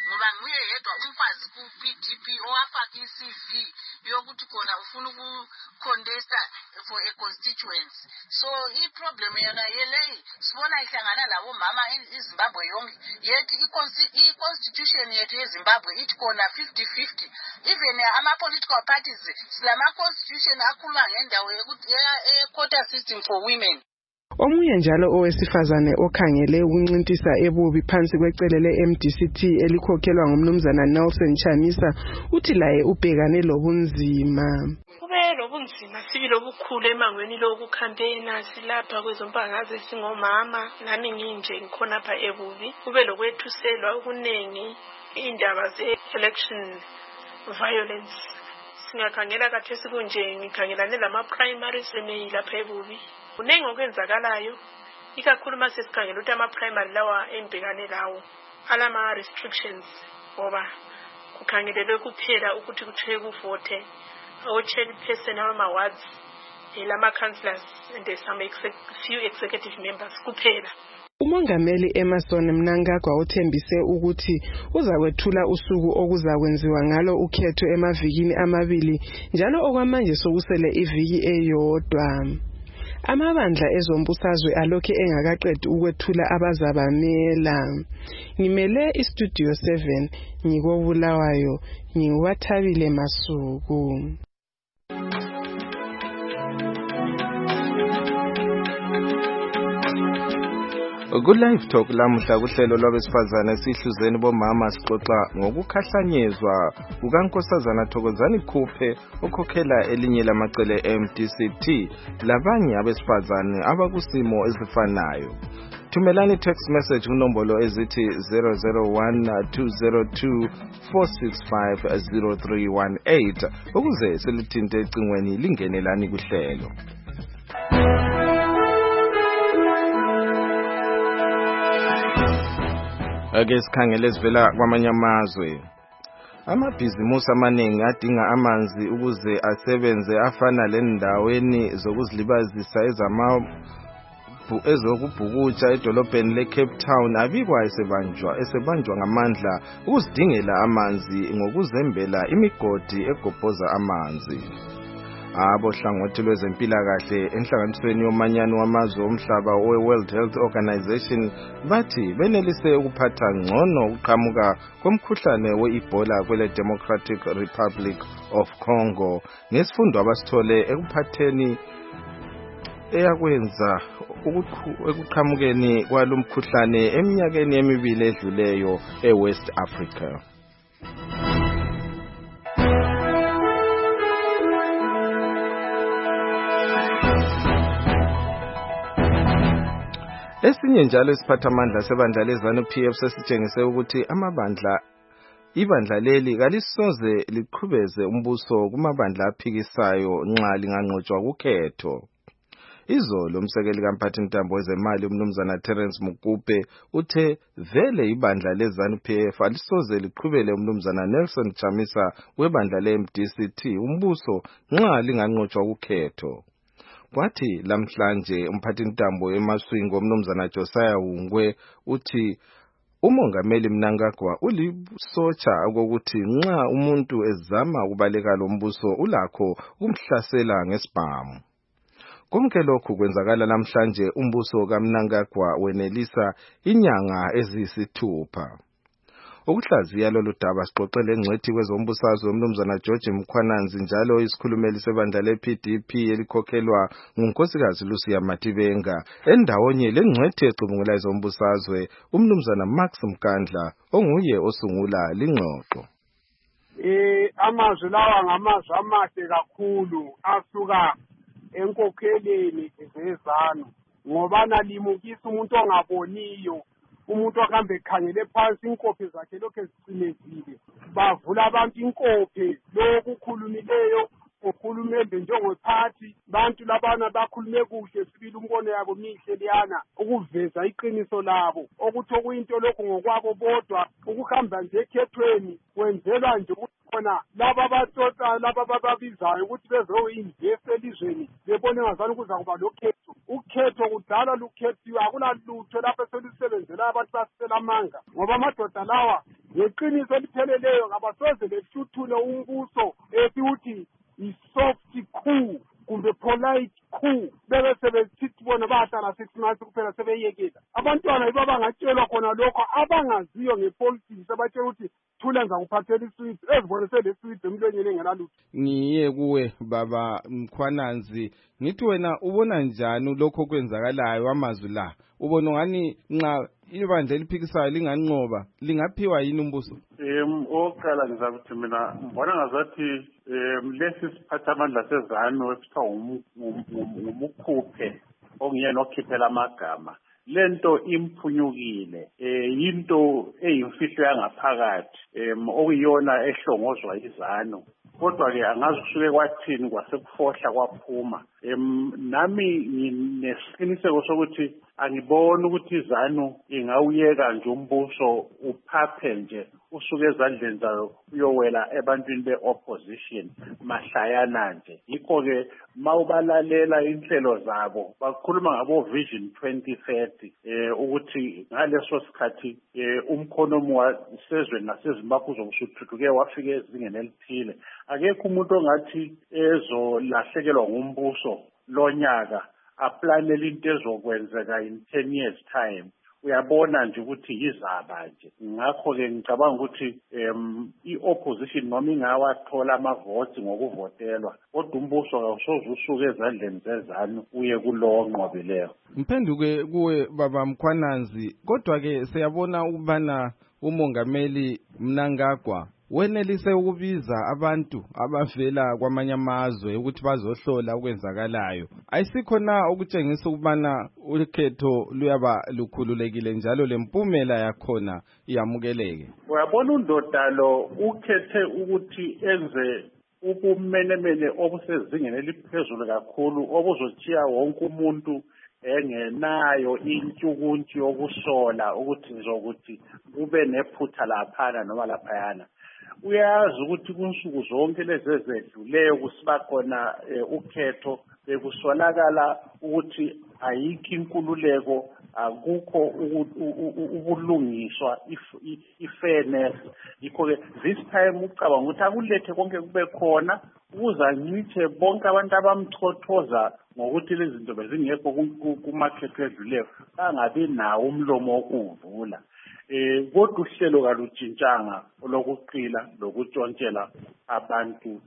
ngoba nguye yedwa umfazi ku-PDP owafaka i-CV yokuthi khona ufuna ukucontesta for a constituency. So i-problem yona yeleyi sibona ihlangana labo mama iZimbabwe yonke yethi i-constitution yethu yeZimbabwe ithi khona 50-50. Even ama-political parties silama-constitution akhuluma ngendawo ye-quota system for women. Omunye njalo owesifazane okhangele ukuncintisa ebubi phansi kwecele le-MDCT elikhokhelwa ngumnumzana Nelson Chamisa uthi laye ubhekane lobunzima. Kube lobunzima sibili obukhulu emangweni lokucampaigna silapha kwezombangazwe singomama nami nginje ngikhona apha ebubi. Kube lokwethuselwa okuningi indaba ze-election violence. Singakhangela kathesi kunje ngikhangelane lama-primaries lapha ebubi. Kunengi okwenzakalayo ikakhulu mase sikhangela ukuthi ama-primary lawa embhekane lawo alama-restrictions ngoba kukhangelelwe kuphela ukuthi kuthiwe kuvote o-chairperson abama-wards lama-councillors and some few executive members kuphela. Umongameli Emmerson Mnangagwa uthembise ukuthi uzakwethula usuku okuzakwenziwa ngalo ukhetho emavikini amabili njalo okwamanje sokusele iviki eyodwa. Amabandla ezombusazwe alokhe engakaqedi ukwethula abazabamela. Ngimele iStudio 7 ngikobulawayo ngiwathabile Masuku. Ku-Live Talk lamuhla kuhlelo lwabesifazane sihluzeni bomama sixoxa ngokukhahlanyezwa kukaNkosazana Thokozani Khuphe okhokhela elinye lamacele MDCT labanye abesifazane abakusimo ezifanayo. Thumelani text message kunombolo ezithi 001-202-465-0318 ukuze silithinte ecingweni lingenelani kuhlelo. Ake sikhangele sivela kwamanye amazwe. Amabhizimusi amaningi adinga amanzi ukuze asebenze afana lendaweni zokuzilibazisa ezokubhukutsha edolobheni leCape Town abikwa esebanjwa ngamandla ukuzidingela amanzi ngokuzembela imigodi egobhoza amanzi. Abohlangothi lwezempilakahle enhlanganisweni yomanyano wamazwe omhlaba we-World Health Organization bathi benelise ukuphatha ngcono ukuqhamuka komkhuhlane we-Ebola kwele Democratic Republic of Congo ngesifundo abasithole ekuphatheni eyakwenza ekuqhamukeni kwalomkhuhlane eminyakeni emibili edluleyo eWest Africa. Esinye njalo isiphathamandla sebandla leZANU-PF sesitshengise ukuthi ibandla leli kalisoze liqhubeze umbuso kumabandla aphikisayo nxa linganqotshwa kukhetho. Izolo umsekeli kamphathintambo wezemali umnumzana Terence Mugube uthe vele ibandla leZANU-PF alisoze liqhubele umnumzana Nelson Chamisa webandla le-MDCT umbuso nxa linganqotshwa kukhetho. Kwathi lamhlanje umphathintambo eMaswingo umnumzana Josiah Hungwe uthi umongameli Mnangagwa ulisotsha ukuthi nxa umuntu ezama ukubaleka lo mbuso ulakho ukumhlasela ngesibhamu. Konke lokhu kwenzakala namhlanje umbuso kaMnangagwa wenelisa inyanga eziyisithupha. Ukuhlaziya lolu daba sixoxele engcwethi kwezombusazwe umnumzana George Mkhwananzi njalo isikhulumeli sebandla le-PDP elikhokhelwa ngunkosikazi Lucia Matibenga endawonye lengcwethi ecubungula ezombusazwe umnumzana Max Mkandla onguye osungula lingxoxo. Amazwi lawa ngamazwi amahle kakhulu asuka enkokheleni zezanu ngoba nalimukisa umuntu ongaboniyo umuntu akambe ekhangele phansi inkophe zakhe lokho ezicimezile bavula abantu inkophe lokukhulumileyo ukhulumende njengophathi bantu labana bakhulume kuhle sibili umbono yabo mihle liyana ukuveza iqiniso labo okuthi okuyinto lokho ngokwabo bodwa ukuhamba nje ekhethweni kwenzelwa nje khona laba batsotsa laba bababizayo ukuthi bezoinvest elizweni bebone ngazani kuza kuba lokhetho. Ukhetho kudala lukhethiwe, akulalutho lapho selusebenzela abantu basela amanga ngoba amadoda lawa ngeqiniso elipheleleyo ngabasoze lethuthule umbuso esiwuthi i-soft coup kumbe polite coup bebe sebethithi bona bahlala 6 months kuphela sebeyekela. Abantwana yibo abangatshelwa khona lokho abangaziyo ngepolitics abatshela ukuthi thula nza kuphathela iswidi ezibonise leswidi emlonyeni engenalutho. Ngiye kuwe baba Mkhwananzi, ngithi wena ubona njani lokho kwenzakalayo amazwi la? Ubona ngani nxa ibandla eliphikisayo linganqoba lingaphiwa yini umbuso? Oqala ngizakuthi mina ngibona ngazathi lesi siphathamandla sezanu ekuthiwa umukhuphe ongiyena okhiphela amagama lento imphunyukile into eyimfihlo yangaphakathi okuyiyona ehlongozwa izanu. Kodwa-ke angazi kusuke kwathini kwasekufohla kwaphuma. Nami nginesiqiniseko sokuthi angiboni ukuthi izanu ingawuyeka nje umbuso uphaphe nje usuke ezandleni zayo uyowela ebantwini be-opposition mahlayana nje. Yikho-ke mawubalalela inhlelo zabo bakhuluma ngabo Vision 2030 ukuthi ngaleso sikhathi umkhonomi wasezweni naseZimbabwe uzokuthuthuke wafika ezingeni elithile. Akekho umuntu ongathi ezolahlekelwa ngumbuso lonyaka aplanele into ezokwenzeka in 10 years time. Uyabona nje ukuthi yizaba nje. Ngakho-ke ngicabanga ukuthi i-opposition noma ingawathola amavoti ngokuvotelwa kodwa umbuso awusoze usuke ezandleni zezanu uye kulowo onqobileyo. Mphenduke kuwe baba Mkhwananzi, kodwa-ke siyabona ukubana umongameli Mnangagwa wenelise ukubiza abantu abavela kwamanye amazwe ukuthi bazohlola okwenzakalayo. Ayisikho na ukutshengisa ukubana ukhetho luyaba lukhululekile njalo lempumela yakhona iyamukeleke? Uyabona undoda lo ukhethe ukuthi enze ubumenemene obusezingeni eliphezulu kakhulu obuzotshiya wonke umuntu engenayo intshukuntshu yokusola ukuthi ngizokuthi kube nephutha laphana noma laphayana. Uyazi ukuthi kunsuku zonke lezi ezedluleyo kusiba khona ukhetho bekusolakala ukuthi ayikho inkululeko, akukho ubulungiswa, i-fairness. Yikho-ke this time ucabanga ukuthi akulethe konke kube khona ukuze ancithe bonke abantu abamchothoza ngokuthi lezi zinto bezingekho kumakhetho edluleyo bangabi nawo umlomo wokuwuvula. Kodwa uhlelo kalutshintshanga lokuqila lokutshontshela abantu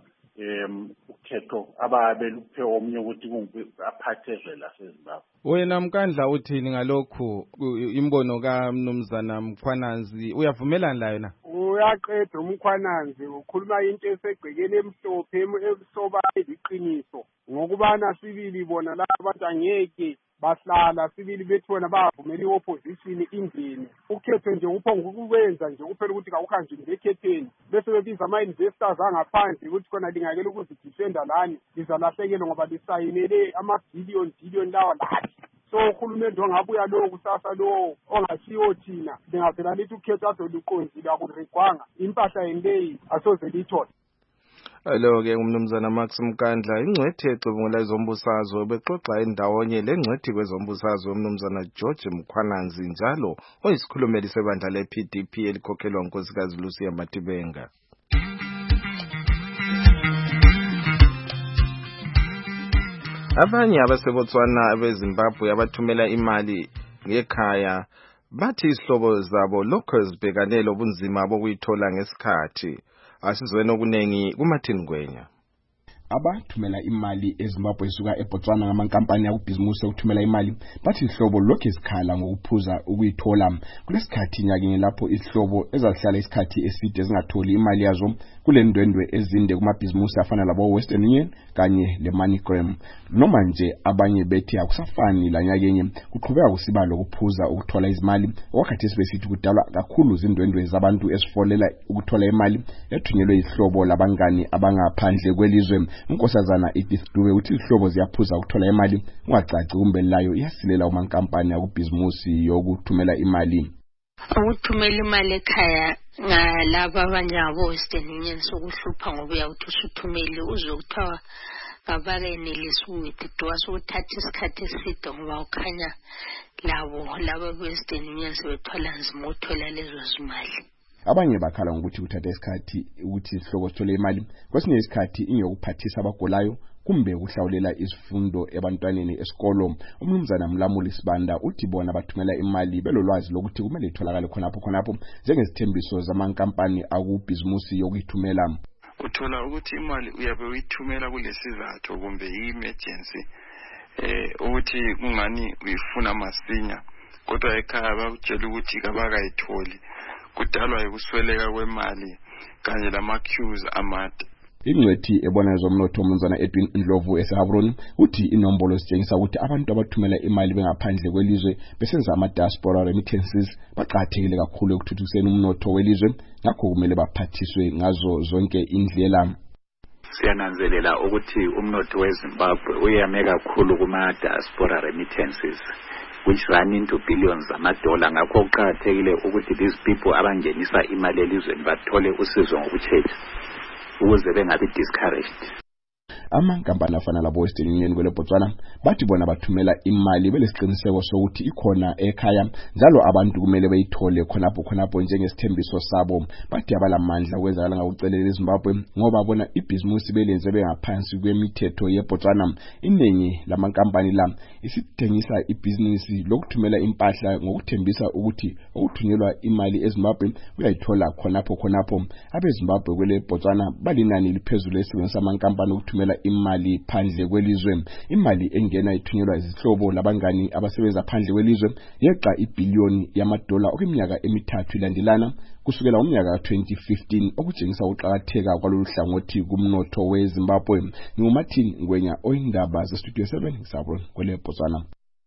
ukhetho ababe luphe omnye ukuthi aphathezwe laseZimbabwe. Wena Mkandla uthini ngalokhu imbono kaMnumzana Mkhwananzi, uyavumelana layo na? Uyaqeda uMkhwananzi ukhuluma into esegcekeni emhlophe esoba iqiniso ngokubana sibili bona laba abantu angeke bahlala sibili bethi wena bavumela i-opposition ingene. Ukhetho nje uphonga ukwenza nje kuphela ukuthi kawukhanje nje ekhetheni bese bebiza ama-investors angaphandle ukuthi khona lingakela ukuzidifenda lani lizalahlekelwa ngoba lisayinele ama-billion lawa lathi. So uhulumende ongabuya lowo kusasa lowo ongashiwo thina lingavela lithi ukhetho azoluqonzile akurigwanga impahla yenleyi asoze lithole. Alo-ke umnumzana Max Mkandla, ingcwethi ecubungula ezombusazwe bexoxa endawonye lengcwethi kwezombusazwe umnumzana George Mkhwananzi njalo oyisikhulumeli sebandla le-PDP elikhokhelwa unkosikazi Lucia Matibenga. Abanye abaseBotswana beZimbabwe abathumela imali ngekhaya bathi isihlobo zabo lokho zibhekanele ubunzima bokuyithola ngesikhathi. Asizwene okunengi kuMartin Ngwenya. Abathumela imali eZimbabwe esuka eBotswana ngamankampani yakubhizimusi ukuthumela imali bathi ihlobo lokho isikhala ngokuphuza ukuyithola kulesikhathi nyakeni lapho ihlobo ezahlala isikhathi eside zingatholi imali yazo kulendwendwe ezinde kumabhizimusi afana labo Western Union kanye leMoneygram. Noma nje abanye bethi akusafani la nyakenye kuqhubeka kusiba lokuphuza ukuthola izimali wakati esibesithi kudalwa kakhulu izindwendwe zabantu esifolela ukuthola imali ethunyelwe ihlobo labangani abangaphandle kwelizwe. Unkosazana Edith Dube uthi ihlobo ziyaphuza ukuthola imali ungacaci kumbe layo iyasilela umankampani yakubhizimusi yokuthumela imali. Ukuthumela imali ekhaya ngalaba abanye abo-Western Union sokuhlupha ngoba uyawuthi usuthumele uzwe kuthiwa kabakenelisi ukuwithdraw sokuthatha isikhathi eside ngoba ukhanya laba be-Western Union sebethwala nzima ukuthola lezo zimali. Abanye bakhala ngokuthi kuthatha isikhathi ukuthi isihlobo sithole imali, kwesinye isikhathi ingeyokuphathisa abagulayo kumbe ukuhlawulela isifundo ebantwaneni esikolo. Umnumzana Mlamuli Sibanda uthi bona bathumela imali belolwazi lokuthi kumele itholakale khonapho njengesithembiso zamankampani akubhizimusi yokuyithumela. Uthola ukuthi imali uyabe uyithumela kulesizathu kumbe i-emergency ukuthi kungani uyifuna masinya, kodwa ekhaya bakutshela ukuthi kabakayitholi, kudalwa ukusweleka kwemali kanye lama-queues amade. Ingcwethi ebona zomnotho umnumzana Edwin Ndlovu eseHabroni uthi inombolo sitshengisa ukuthi abantu abathumela imali bengaphandle kwelizwe besenza ama-diaspora remittances baqathekile kakhulu ekuthuthukiseni umnotho welizwe, ngakho kumele baphathiswe ngazo zonke indlela. Siyananzelela ukuthi umnotho weZimbabwe uyame kakhulu kuma-diaspora remittances which run into billions $. Ngakho kuqakathekile ukuthi these people abangenisa imali elizweni bathole usizo ngokuthetha ukuze bengabi discouraged. Amankampani afana labo Western Union kwele Botswana bathi bona bathumela imali belesiqiniseko sokuthi ikhona ekhaya njalo abantu kumele bayithole khonapho njengesithembiso sabo. Bathi abalamandla kwenzakala ngakucelela eZimbabwe ngoba bona ibhizimusi belenze bengaphansi kwemithetho yeBotswana. Iningi lamankampani la isithengisa ibhizinisi lokuthumela impahla ngokuthembisa ukuthi ukuthunyelwa imali eZimbabwe uyayithola khonapho. AbeZimbabwe kwele Botswana balinani liphezulu esebenzisa amankampani ukuthumela imali phandle kwelizwe. Imali engena ithunyelwa izihlobo labangani abasebenza phandle kwelizwe yeqa ibillion $, okweminyaka emithathu ilandelana kusukela umnyaka 2015, okutshengisa ukuqakatheka kwalolu hlangothi kumnotho weZimbabwe. Ngumathini Ngwenya oyindaba zestudio 7 Sabron kwele Botswana.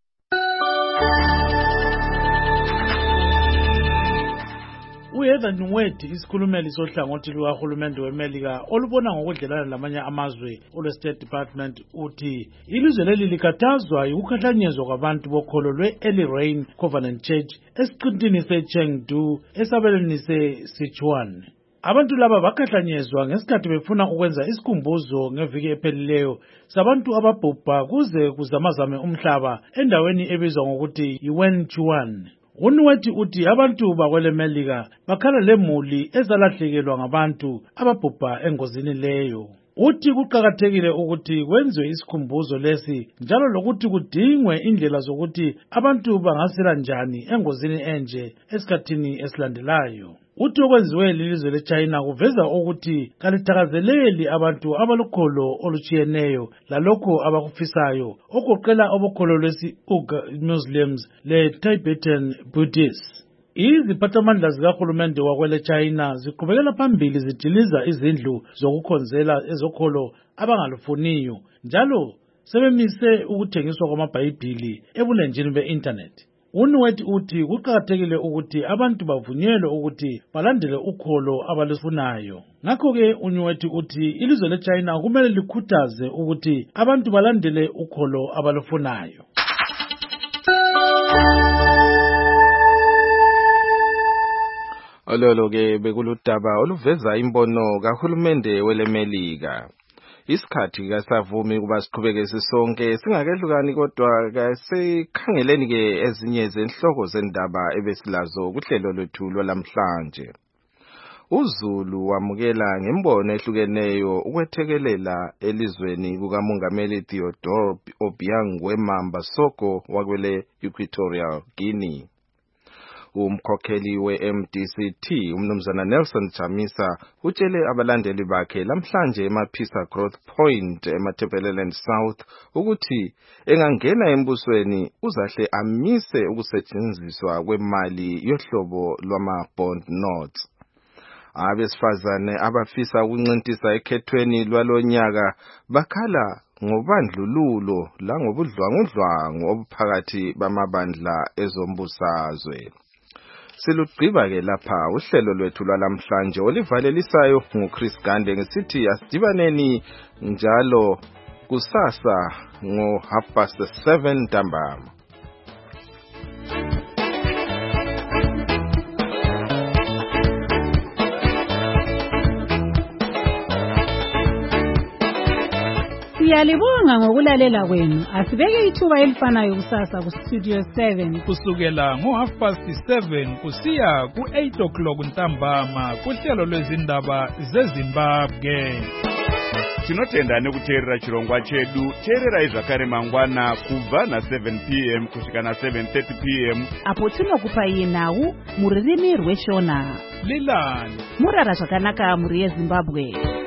uHeather Nungwedi isikhulumeli sohlangothi lukahulumende weMelika olubona ngokudlelana lamanye amazwe olwe-State Department uthi ilizwe leli likhathazwa ukukhahlanyezwa kwabantu bokholo lwe-Early Rain Covenant Church esiqintini seChengdu esabelweni seSichuan. Abantu laba bakhahlanyezwa ngesikhathi befuna ukwenza isikhumbuzo ngeviki ephelileyo sabantu ababhubha kuze kuzamazame umhlaba endaweni ebizwa ngokuthi yiWenchuan. Unweti uthi abantu bakwele Melika bakhala lemuli ezalahlekelwa ngabantu ababhubha engozini leyo. Uthi kuqakathekile ukuthi kwenziwe isikhumbuzo lesi njalo lokuthi kudingwe indlela zokuthi abantu bangasela njani engozini enje esikhathini esilandelayo. Uthi okwenziwe lilizwe leChina kuveza ukuthi kalithakazeleli abantu abalukholo olutshiyeneyo lalokho abakufisayo okugoqela obokholo lwesi-Uyghur Muslims le-Tibetan Buddhists. Iziphathamandla zikahulumende wakwele China ziqhubekela phambili zidiliza izindlu zokukhonzela ezokholo abangalufuniyo njalo sebemise ukuthengiswa kwamabhayibhili ebulenjini be-internet. Unweti uthi kuqakathekile ukuthi abantu bavunyelwe ukuthi balandele ukholo abalufunayo. Ngakho-ke Unweti uthi ilizwe leChina kumele likhuthaze ukuthi abantu balandele ukholo abalufunayo. Ololo-ke bekuludaba oluveza imbono kahulumende weleMelika. Isikhathi kasavumi kuba siqhubeke sisonke singakehlukani kodwa kasikhangeleni-ke ezinye zenhloko zendaba ebesilazo kuhlelo lwethu lwalamhlanje. uZulu wamukela ngembono ehlukeneyo ukwethekelela elizweni kukamongameli Theodore Obiang Nguema Soko wakwele Equatorial Guinea. Umkhokheli we-MDCT umnumzana Nelson Chamisa utshele abalandeli bakhe lamhlanje eMaphisa Growth Point eMatabeleland South ukuthi engangena embusweni uzahle amise ukusetshenziswa kwemali yohlobo lwama-bond notes. Abesifazane abafisa ukuncintisa ekhethweni lwalonyaka bakhala ngobandlululo langobudlwangudlwangu obuphakathi bamabandla ezombusazwe. Silugqiba-ke lapha uhlelo lwethu lwalamhlanje olivalelisayo nguChris Gande ngesithi asidibaneni njalo kusasa ngo7:30 ntambama. Siyalibonga ngokulalela kwenu. Asibeke ithuba elifanayo kusasa ku Studio 7 kusukela ngo7:30 kusiya ku8 ntambama kuhlelo lwezindaba zeZimbabwe. Tinotenda nekuteerera chirongwa chedu. Teerera zvakare mangwana kubva na7 p.m. kusvika na7:30 p.m. apo tinokupai nhau muririmi rweshona. Lilani murara zvakanaka muri yeZimbabwe.